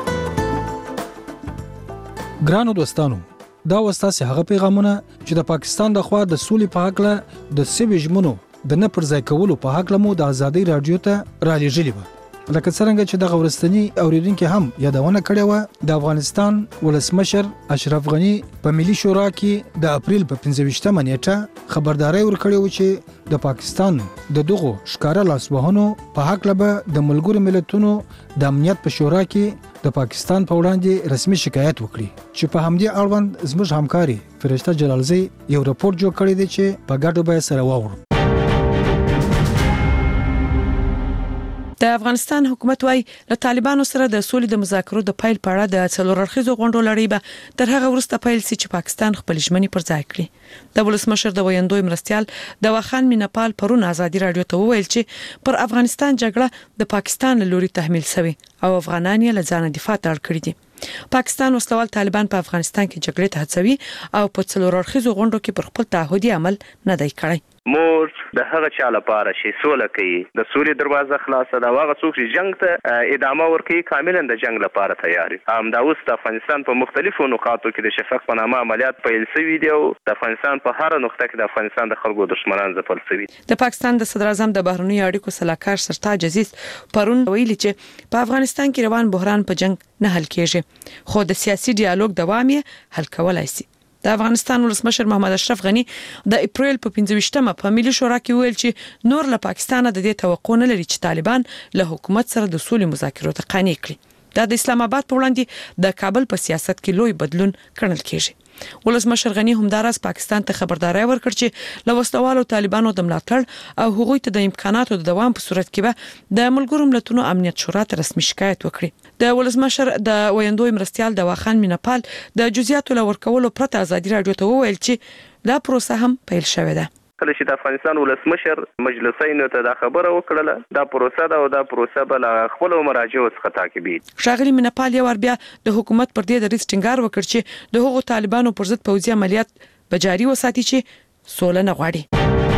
S23: ګرانو دوستانو دا وستاسې هغه پیغامونه چې د پاکستان د خوا د سولې په حق له د سوي ژمنو د نه پر ځای کولو په حق لمو د آزادۍ رادیو ته را لېږلي وه. لکه څرنګه چې دغه ورستنی اوریدونکو هم یادونه کړې وه د افغانستان ولسمشر اشرف غنی په ملي شورا کې د اپریل په 15مه نیټه خبرداري ورکړې و چې د پاکستان د دغو ښکارا لاسوهنو په حق له د ملګرو ملتونو د امنیت په شورا کې د پاکستان په وړاندې رسمي شکایت وکړي چې په همدې اړوند زموږ همکاري فرشته جلالزی یو راپور جوړ کړی دی چې په ګډو به سره واورو.
S9: د افغانستان حکومت وايي له طالبانو سره د سولې د مذاکرو د پیل په اړه د څلور اړخیزو غونډو لړۍ به تر هغه وروسته پیل شي چې پاکستان خپل ژمنې پر ځای کړي. د ولسمشر د ویاندوی مرستيال د واخان مینپال پرون آزادي رادیو ته وویل چې پر افغانستان جګړه د پاکستان له لوري تحمیل شوی او افغانان یې له ځان دفاع ته اړ کړي دي. پاکستان وسلوال طالبان په افغانستان کې جګړې ته هڅوي او په څلور اړخیزو غونډو کې پر خپل تعهدي عمل نه دی کړی.
S11: مور د هغه چا لپاره چې سوله کوي د سولې دروازه خلاصه ده، هغه څوک چې جنگ ته ادامه ورکوي کاملا د جنگ لپاره تیار دي. همدا اوس د افغانستان په مختلفو نقاطو کې د شفق په نامه عملیات پیل شوي دي او د افغانستان په هر نقطه کې د افغانستان د خلکو دښمنان ځپل شوي.
S9: د پاکستان د صدر اعظم د بهرنیو اړیکو سلاکار سرتاج عزیز پرون ویلي چې په افغانستان کې روان بحران په جنگ نه حل کیږي، خو د سیاسي ډیالوګ دوام یې حل کولای شي. د افغانستان ولسمشر محمد اشرف غنی د اپریل په 15مه په ملي شورا کې ویل چې نور له پاکستان د دې توقع نه لري چې طالبان له حکومت سره د سولې مذاکرو ته قانع کړي. دا د اسلام آباد په وړاندې د کابل په سیاست کې لوی بدلون ګڼل کیږي. ولسمشر غنی همداراز پاکستان ته خبرداري ورکړ چې له وسلوالو طالبانو د ملاتړ او هغوی ته د امکاناتو د دوام په صورت کې به د ملګرو ملتونو امنیت شورا ته رسمي شکایت وکړي. د ولسمشر د ویندوی مرستيال دواخان مینپال د جزئیاتو لور کولو پرته ازادي راډیو ته وویل چې دا پروسه هم پیل شوې ده.
S11: کله چې د افغانستان ولسمشر مجلسینو ته دا خبره وکړه دا پروسه ده او دا پروسه بل خپل مراجعو څخه تعقیبي.
S9: شاغلی مینپال یو بیا د حکومت پر دې د ریس ټینګار وکړ چې د هغو طالبانو پر ضد پوځي عملیات بجاري وساتي چې سوله نه غواړي.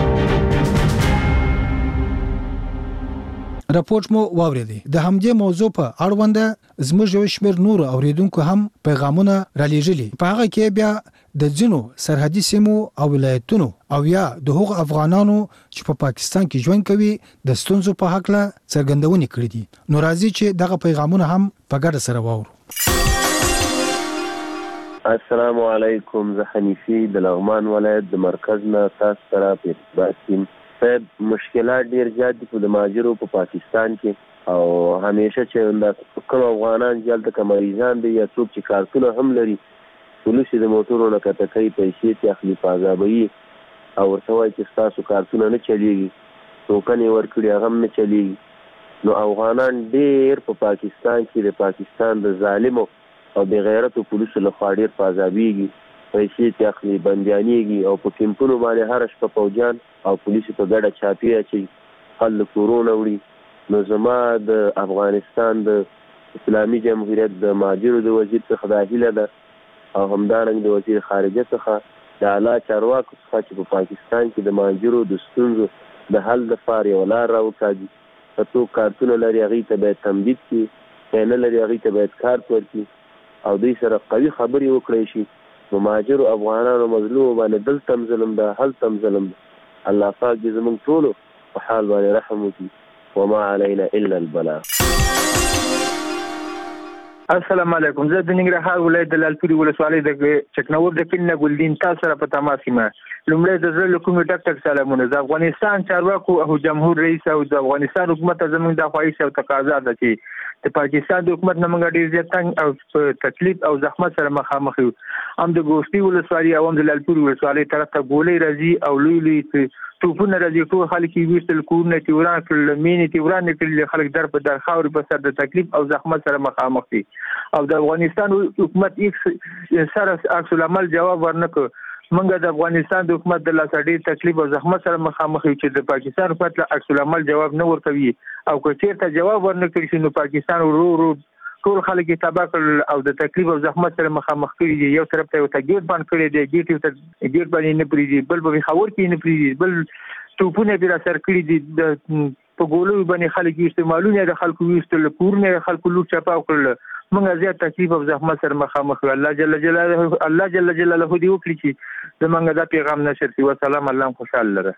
S23: راپورټ مو واوریدي. د همدې موضوع په اړوند زموږ یو شمېر نور اوریدونکو هم پیغامونه را لېږلي. په هغه کې بیا د ځینو سرحدي سیمو او ولایتونو او یا د هغو افغانانو چې په پاکستان کې ژوند کوي د ستونزو په حق له څرګندونې کړې دي. نو راځي چې دغه پیغامونه هم په ګډه سره واورو.
S22: السلام علیکم، زه حنیفي د لغمان ولایت د مرکز نه تاسو سره په ارتباط کې. مشکلات ډیر زیات دي د مهاجرو په پاکستان کې او همیشه چې د کوم افغانان جلته کمریزان دي یا څوک چې کارتونه هم لري پولیس د موټرو نه کته کوي پیسې ته اخلي پازابوي او ورته وایي چې تاسو کارتونه نه چلیږي، ټوکن یې ورکړي هغه هم نه چلیږي. نو افغانان ډیر په پاکستان کې د پاکستان د ظالمو او د غیرتو پولیسو لخوا ډیر پازابيږي، پیسې ته اخلي، بنديانيږي او په کیمپونو باندې هر شپه فوجان او پولیسو په ګډه چاپی اچي خلک کورونه وړي. نو زما د افغانستان د اسلامي جمهوریت د مهاجرو د وزیر څخه د هیله ده او همدارنګه د وزیر خارجه څخه د اعلی چارواکو څخه چې په پاکستان کې د مهاجرو د ستونزو د حل لپاره یو لار راوکاږي. که څوک کارتونه لري هغې ته باید تمدید کړي، که نه لري هغې ته باید کارت ورکړي او دوی سره قوي خبرې وکړی شي. نو مهاجرو افغانانو مظلومو باندې دلته هم ظلم ده، هلته هم ظلم ده. الله پاک دې زموږ ټولو په حال باندې رحم وکړي. وما علينا الا البلاغ.
S12: السلام علیکم، زه د ننګرهار ولایت د لالپورې ولسوالۍ د چکنور د کلي نه ګلدین تاسو سره په تماس یم. لومړی د زړه له کومې ډاکټر سلامونه. د افغانستان چارواکو او جمهور رئیس او د افغانستان حکومت ته زموږ د خواهش او تقاضا ده چې د پاکستان د حکومت نه موږ ډیر زیات تنګ او تکلیف او زحمت سره مخامخ یو. هم د ګوشتي ولسوالۍ او هم د لالپورې ولسوالۍ طرف ته ګولۍ راځي او لوی لوی توپونه راځي. ټول خلک یې ویشتل، کورونه یې وران کړل، مینې یې وران کړل، خلک در په در خاورې په سر د تکلیف او زحمت سره مخامخ دي. او د افغانستان حکومت هیڅ سره عکس العمل جواب ورنکړ. موږ د افغانستان د حکومت د لاسه ډېر تکلیف او زحمت سره مخامخ یو چې د پاکستان حکومت له عکس العمل جواب نه ورکوي او که چېرته جواب ورنکړي شي نو پاکستان ورو ټول خلک یې تباه کړل او د تکلیف او زحمت سره مخامخ کړي دي. یو طرف ته یو ګیټ باندې کړی دی، ګیټ باندې نه پرېږدي، بل په خاور کې نه پرېږدي، بل توپونه پرې را سر کړي دي. په ګولو باندې خلک استعمالونه د خلکو ویستل، کورونه خلکو لوټ چپاو کړل. موږ زیات تکلیف او زحمت سره مخامخ یو. الله جل جلاله دې وکړي چې زمونږ دا پیغام نشر شي. والسلام، الله خوشاله لره.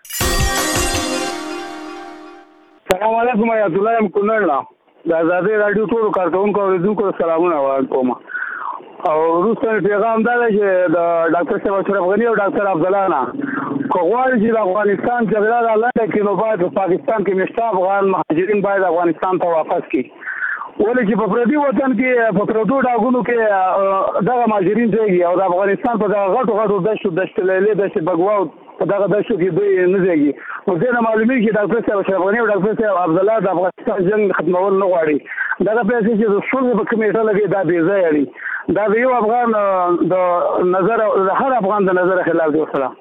S25: السلام علیکم، آیت الله یم کونړ. د آزادۍ راډیو ټولو کارکونکو او اوریدونکو سلامونه وایم. او وروسته پیغام دا دی چې د ډاکټر صاحب اشرف غني او ډاکټر عبدالله نه که غواړي چې د افغانستان جګړه را لنډه کړي نو باید په پاکستان کې مشته افغان مهاجرین باید افغانستان ته واپس کړي. ولې چې په پردي وطن کې په پردو ډاګونو کې دغه مهاجرین ځایږي او د افغانستان په دغه غټو دشت لیلې دشت بګواو په دغه دشتو کې دوی نه ځایږي. نو دې نه معلومیږي چې ډاکټر صاحب اشرف غني او ډاکټر صاحب عبدالله د افغانستان جنګ ختمول نه غواړي. دغه پیسې چې د صلح په کمیټه لګي دا بې ځایه دي. دا د یو افغان د نظر د هر افغان د نظر خلاف دی. والسلام.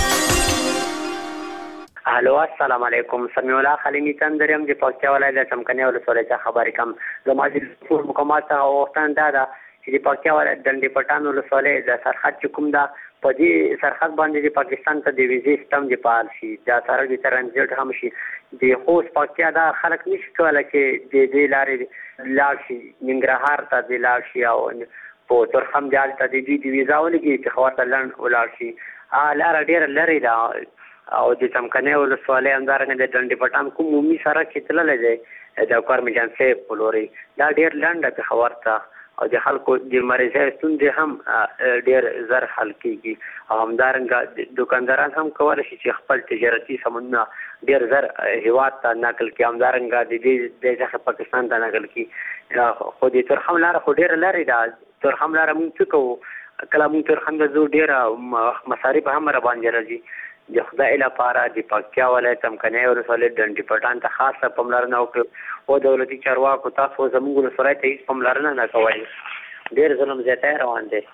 S13: الو، السلام علیکم. سمیع الله خلیمی چندریم د پکتیا ولایت د چمکني ولسوالۍ څخه خبرې کوم. زما د ټول مقامات ته غوښتنه دا ده چې د پکتیا ولایت د ډنډې پټان ولسوالۍ د سرحد چې کوم ده په دې سرحد باندې پاکستان ته د ویزې سیستم دی فعال شي دا سره د ترانزیت هم شي د خوست پاکستان دا خلک نشي کولای چې د دې لارې لاړ شي ننګرهار ته د لاړ شي او په ترخم جال ته د دې ویزا ولګي چې خواته لند ولاړ شي لار ډیر لري دا او د څمکنه ولسوالۍ همدارنګه د ډنډي پټان کوم عمومي سره چې تللی دی د کار میجان صاحب په لورې دا ډیر لنډه پېښور ته او د خلکو د مریضۍ ستونزې هم ډیر زر حل کېږي او همدارنګه دکانداران هم کولی شي چې خپل تجارتي سامانونه ډیر زر هېواد ته نقل کړي همدارنګه د دې څخه پاکستان ته نقل کړي خو د ترخم لاره خو ډیره لرې ده ترخم لاره موږ څه کوو کله موږ ترخم ته ځو ډیره مصارف هم راباندې راځي د خدای لپاره د پکتیا ولایت څمکنی ولسوالۍ ډنډي پټان ته خاصه پاملرنه وکړو او دولتي چارواکو تاسو زموږ ولسوالۍ ته هیڅ پاملرنه نه کوئ ډېر ظلم زیاتی روان دی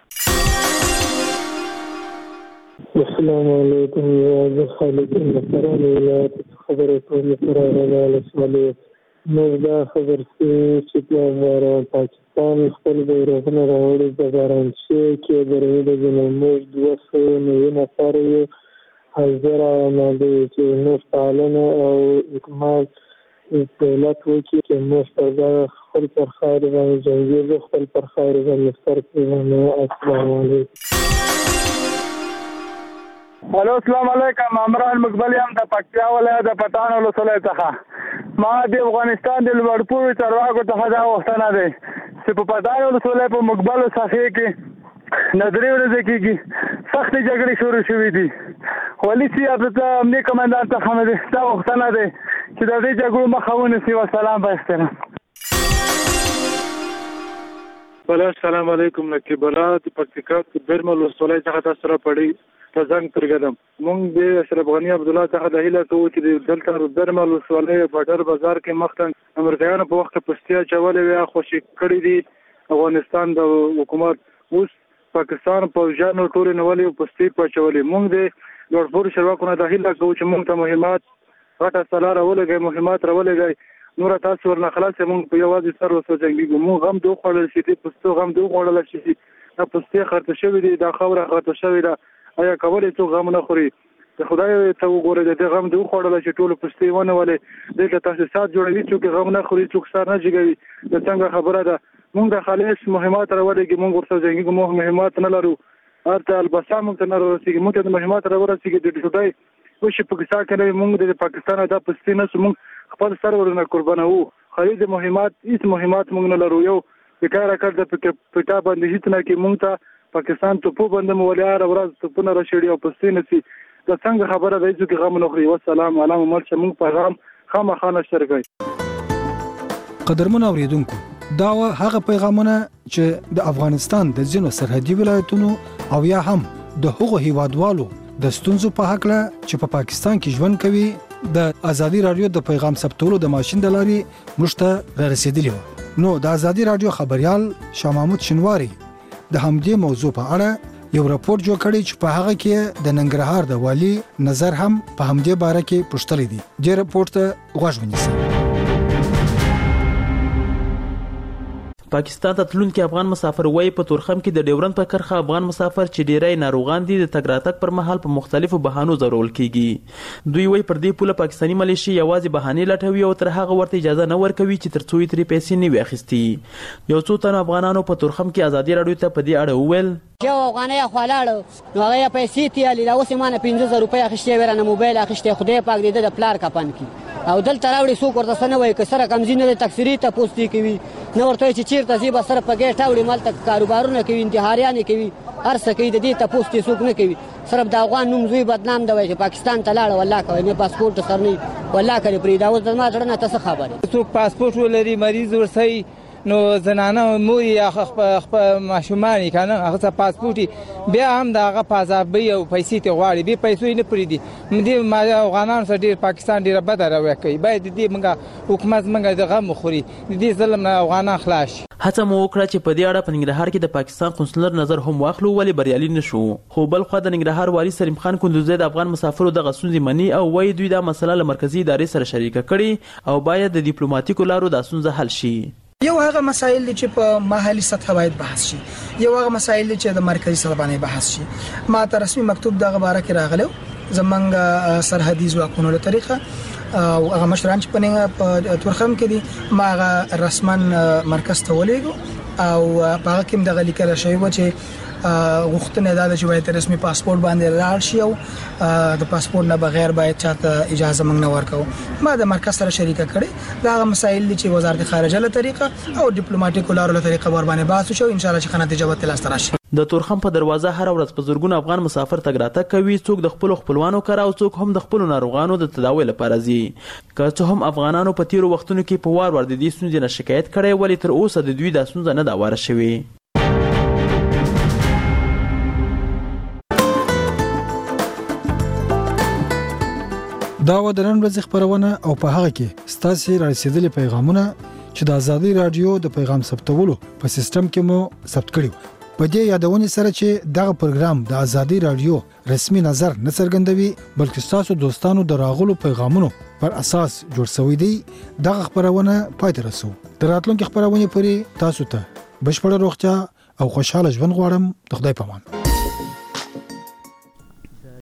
S1: السلام علیکم زه خالد مهران ولایت خبرې کوم فراره ولسوالۍ موږ دا خبر چې په پاکستان خپل بیرغونه راوړي د بارانچي کې درېدل د موږ 290 نفر یو حاضر آمده چې موږ پالنه او اکمال دولت وکړي چې موږ په خپل پر خیر باندې جنګېږو خپل پر خیر باندې سر کړو السلام علیکم
S25: الو السلام علیکم عمران مقبل یم د پکتیا ولایت د پټان ولسوالۍ څخه ما د افغانستان د لوړپوړو چارواکو څخه دا غوښتنه ده چې په پټان ولسوالۍ په مقبل ساحې کې نظري ورځ کېږي سخت جګړې شروع شوې دي ولي سیاست ته امني کمانډان ته هم دا غوښتنه ده چې د دې جګړو مخه ونیسي وسلام په احترام
S2: السلام علیکم نقیب الله د پکتیکا د برمل ولسوالۍ څخه تاسو سره پړی په زنګ ترګدم مونږ د اشرف غنی عبد الله څخه د هیله کوو چې دلته برمل ولسوالۍ په ډر بازار کې مختن امریکایانو په وخت پستیا چولې ویا خوشی کړی دي افغانستان د حکومت اوس پاکستان پوځیانو ټول نوولې پستې پچولې مونږ د لوړپوړو چارواکو د هیله کوو چې مونږ ته مهمات غټه سلاره ولګي مهمات راولګي نور تاسو ورنه خلاص مونږ په یوازې سر وسوځنګي مونږ هم دوه خوړل شي د پستو هم دوه خوړل شي دا پستې خرڅ شوی دي دا خوره خرڅ شوی ده آیا کولای څو غم نه خوري د خدای ته وګوره د غم دوه خوړل شي ټول پستې ونه ولې دغه تاسیسات جوړوي چې غم نه خوري څوک سر نه جګوي د څنګه خبره ده مونږ د خالص مهمات راوړي مونږ ورته ځنګي مو مهمات نه لرو ارته البته موږ ته نه ورسېږي مونږ د مهمات راوړي د خدای وشي په کیسه کې مونږ د پاکستان د پستې نه مونږ خپل سر ورنه قربانو خرید مهمات هیڅ مهمات مونږ نه لرو یو فکر کړ د پټا باندې هیڅ نه کې مونږ ته پاکستان ته په باندې مولار ورځ ته په راشي او پستې نه سي د څنګه خبره ده چې غم نه خوري والسلام علیکم مرچ مونږ پیغام خامخانه شرکای
S23: قدرمن اوریدونکو دا هغه پیغامونه چې د افغانستان د ځینو سرحدي ولایتونو او یا هم د هغو هیوادوالو د ستونزو په حق له چې په پاکستان کې ژوند کوي د ازادي رادیو د پیغام ثبتولو د ماشين د لارې مشته رسیدلی و نو د ازادي رادیو خبريال شاه محمود شنواری د همدې موضوع په اړه یو راپور جوړ کړی چې په هغه کې د ننګرهار د والی نظر هم په همدې باره کې پوښتلی دی د راپور ته غوږ ونیسئ
S14: پاکستان ته تلونکي افغان مسافر وایي په تورخم کې د ډیورند په کرخه افغان مسافر چې ډیری ناروغان دي د تګ راتګ پر مهال په مختلفو بهانو ضرورل کیږي دوی وایي پر دې پوله پاکستاني ملیشي یوازې بهانې لټوي او تر هغه ورته اجازه نه ورکوي چې تر څو یې ترې پیسې نه وي اخیستي یو څو تن افغانانو په تورخم کې ازادي راډیو ته په دې اړه وویل
S15: یو افغانۍ خلاړ نو هغه پیسې تیالي دا اوس مانه 15000 روپۍ اخیستې ورنه موبایل اخیستې خدای پاک دې د پلار کپن کی او دلته راوړي څوک ورته څه نه وایي که سره کمزي نه دی تکثري ته پوستې کوي نه ورته وایي چې چېرته ځي به سره په ګیټ راوړي مالته کاروبارونه کوي انتحاریانې کوي هر څه کوي د دې ته پوستې څوک نه کوي صرف د افغان نوم زوی بدنام دی وایي چې پاکستان ته لاړه والله کوي نه پاسپورټ سر نه والله کوي پرې دا اوس زما زړه نه ته څه خبرې
S16: څوک پاسپورټ ولري مریض ورسئ نو زنانه مور یا خپل ماشومان کنه هغه پاسپورت بیا هم د هغه پازابي او پیسې ته غواړي به پیسې نه پریدي مې ما افغانان سره ډیر پاکستان ډیر بد راوي کوي باید دې موږ حکومت موږ د غم خوري دې ظلم نه افغانان خلاص
S14: هڅه مو وکړه چې په دې اړه په ننګرهار کې د پاکستان قونسلر نظر هم واخلو ولې بریالي نشو خو بل خو د ننګرهار والی سلیم خان کندوزی د افغان مسافرو د غسونځي منی او وایي دوی دا مسله له مرکزی ادارې سره شریکه کړي او باید د ډیپلوماټیکو لارو د اسونځه حل شي
S3: یو هغه مسایل چې په محلي سطح باید بحث شي، یو هغه مسایل چې د مرکزی سطح باندې بحث شي. ما ته رسمي مکتوب دغه باره کې راغلو زمنګ سرحدي ځواکونو له طریقه او هغه مشران چې په تورخم کې دي ما هغه رسمن مرکز ته ولېګو او په هغه کې دغه لیکل شوی و چې غوښتنه ده چې باید رسمي پاسپورت باندې لاړ شي او د پاسپورت نه بغیر باید چاته اجازه موږ نه ورکو. ما د مرکز سره شریکه کړي دا مسایل چې وزارت خارجه له طریقه او ډیپلوماټیک لارو له طریقه ور باندې بحث شو. ان شاء الله چې نتیجه به تل راشي.
S14: د تورخم په دروازه هر ورځ په زورګون افغان مسافر تګ راتګ کوي، څوک د خپل خپلوانو کار او څوک هم د خپل ناروغانو د تداوی لپاره ځي. که څه هم افغانانو په تیرو وختونو کې په وار د دې ستونزې نه شکایت کړي، ولی تر اوسه د دوی د ستونزې نه دا واره شوی.
S23: دا و د نن ورځې خبرونه او په هغه کې ستاسو را رسیدلي پیغامونه چې د ازادي رادیو د پیغام ثبتولو په سیستم کې مو ثبت کړی و. په دې یادونه سره چې دغه پروګرام د ازادي رادیو رسمي نظر نه څرګندوي بلکې تاسو دوستانو د راغلو پیغامونو پر اساس جوړ شوی دی. دغه خبرونه پای ته رسو. د راتلونکو خبرونه پورې تاسو ته بشپړه روغتیا او خوشاله ژوند غواړم. د خدای په امان.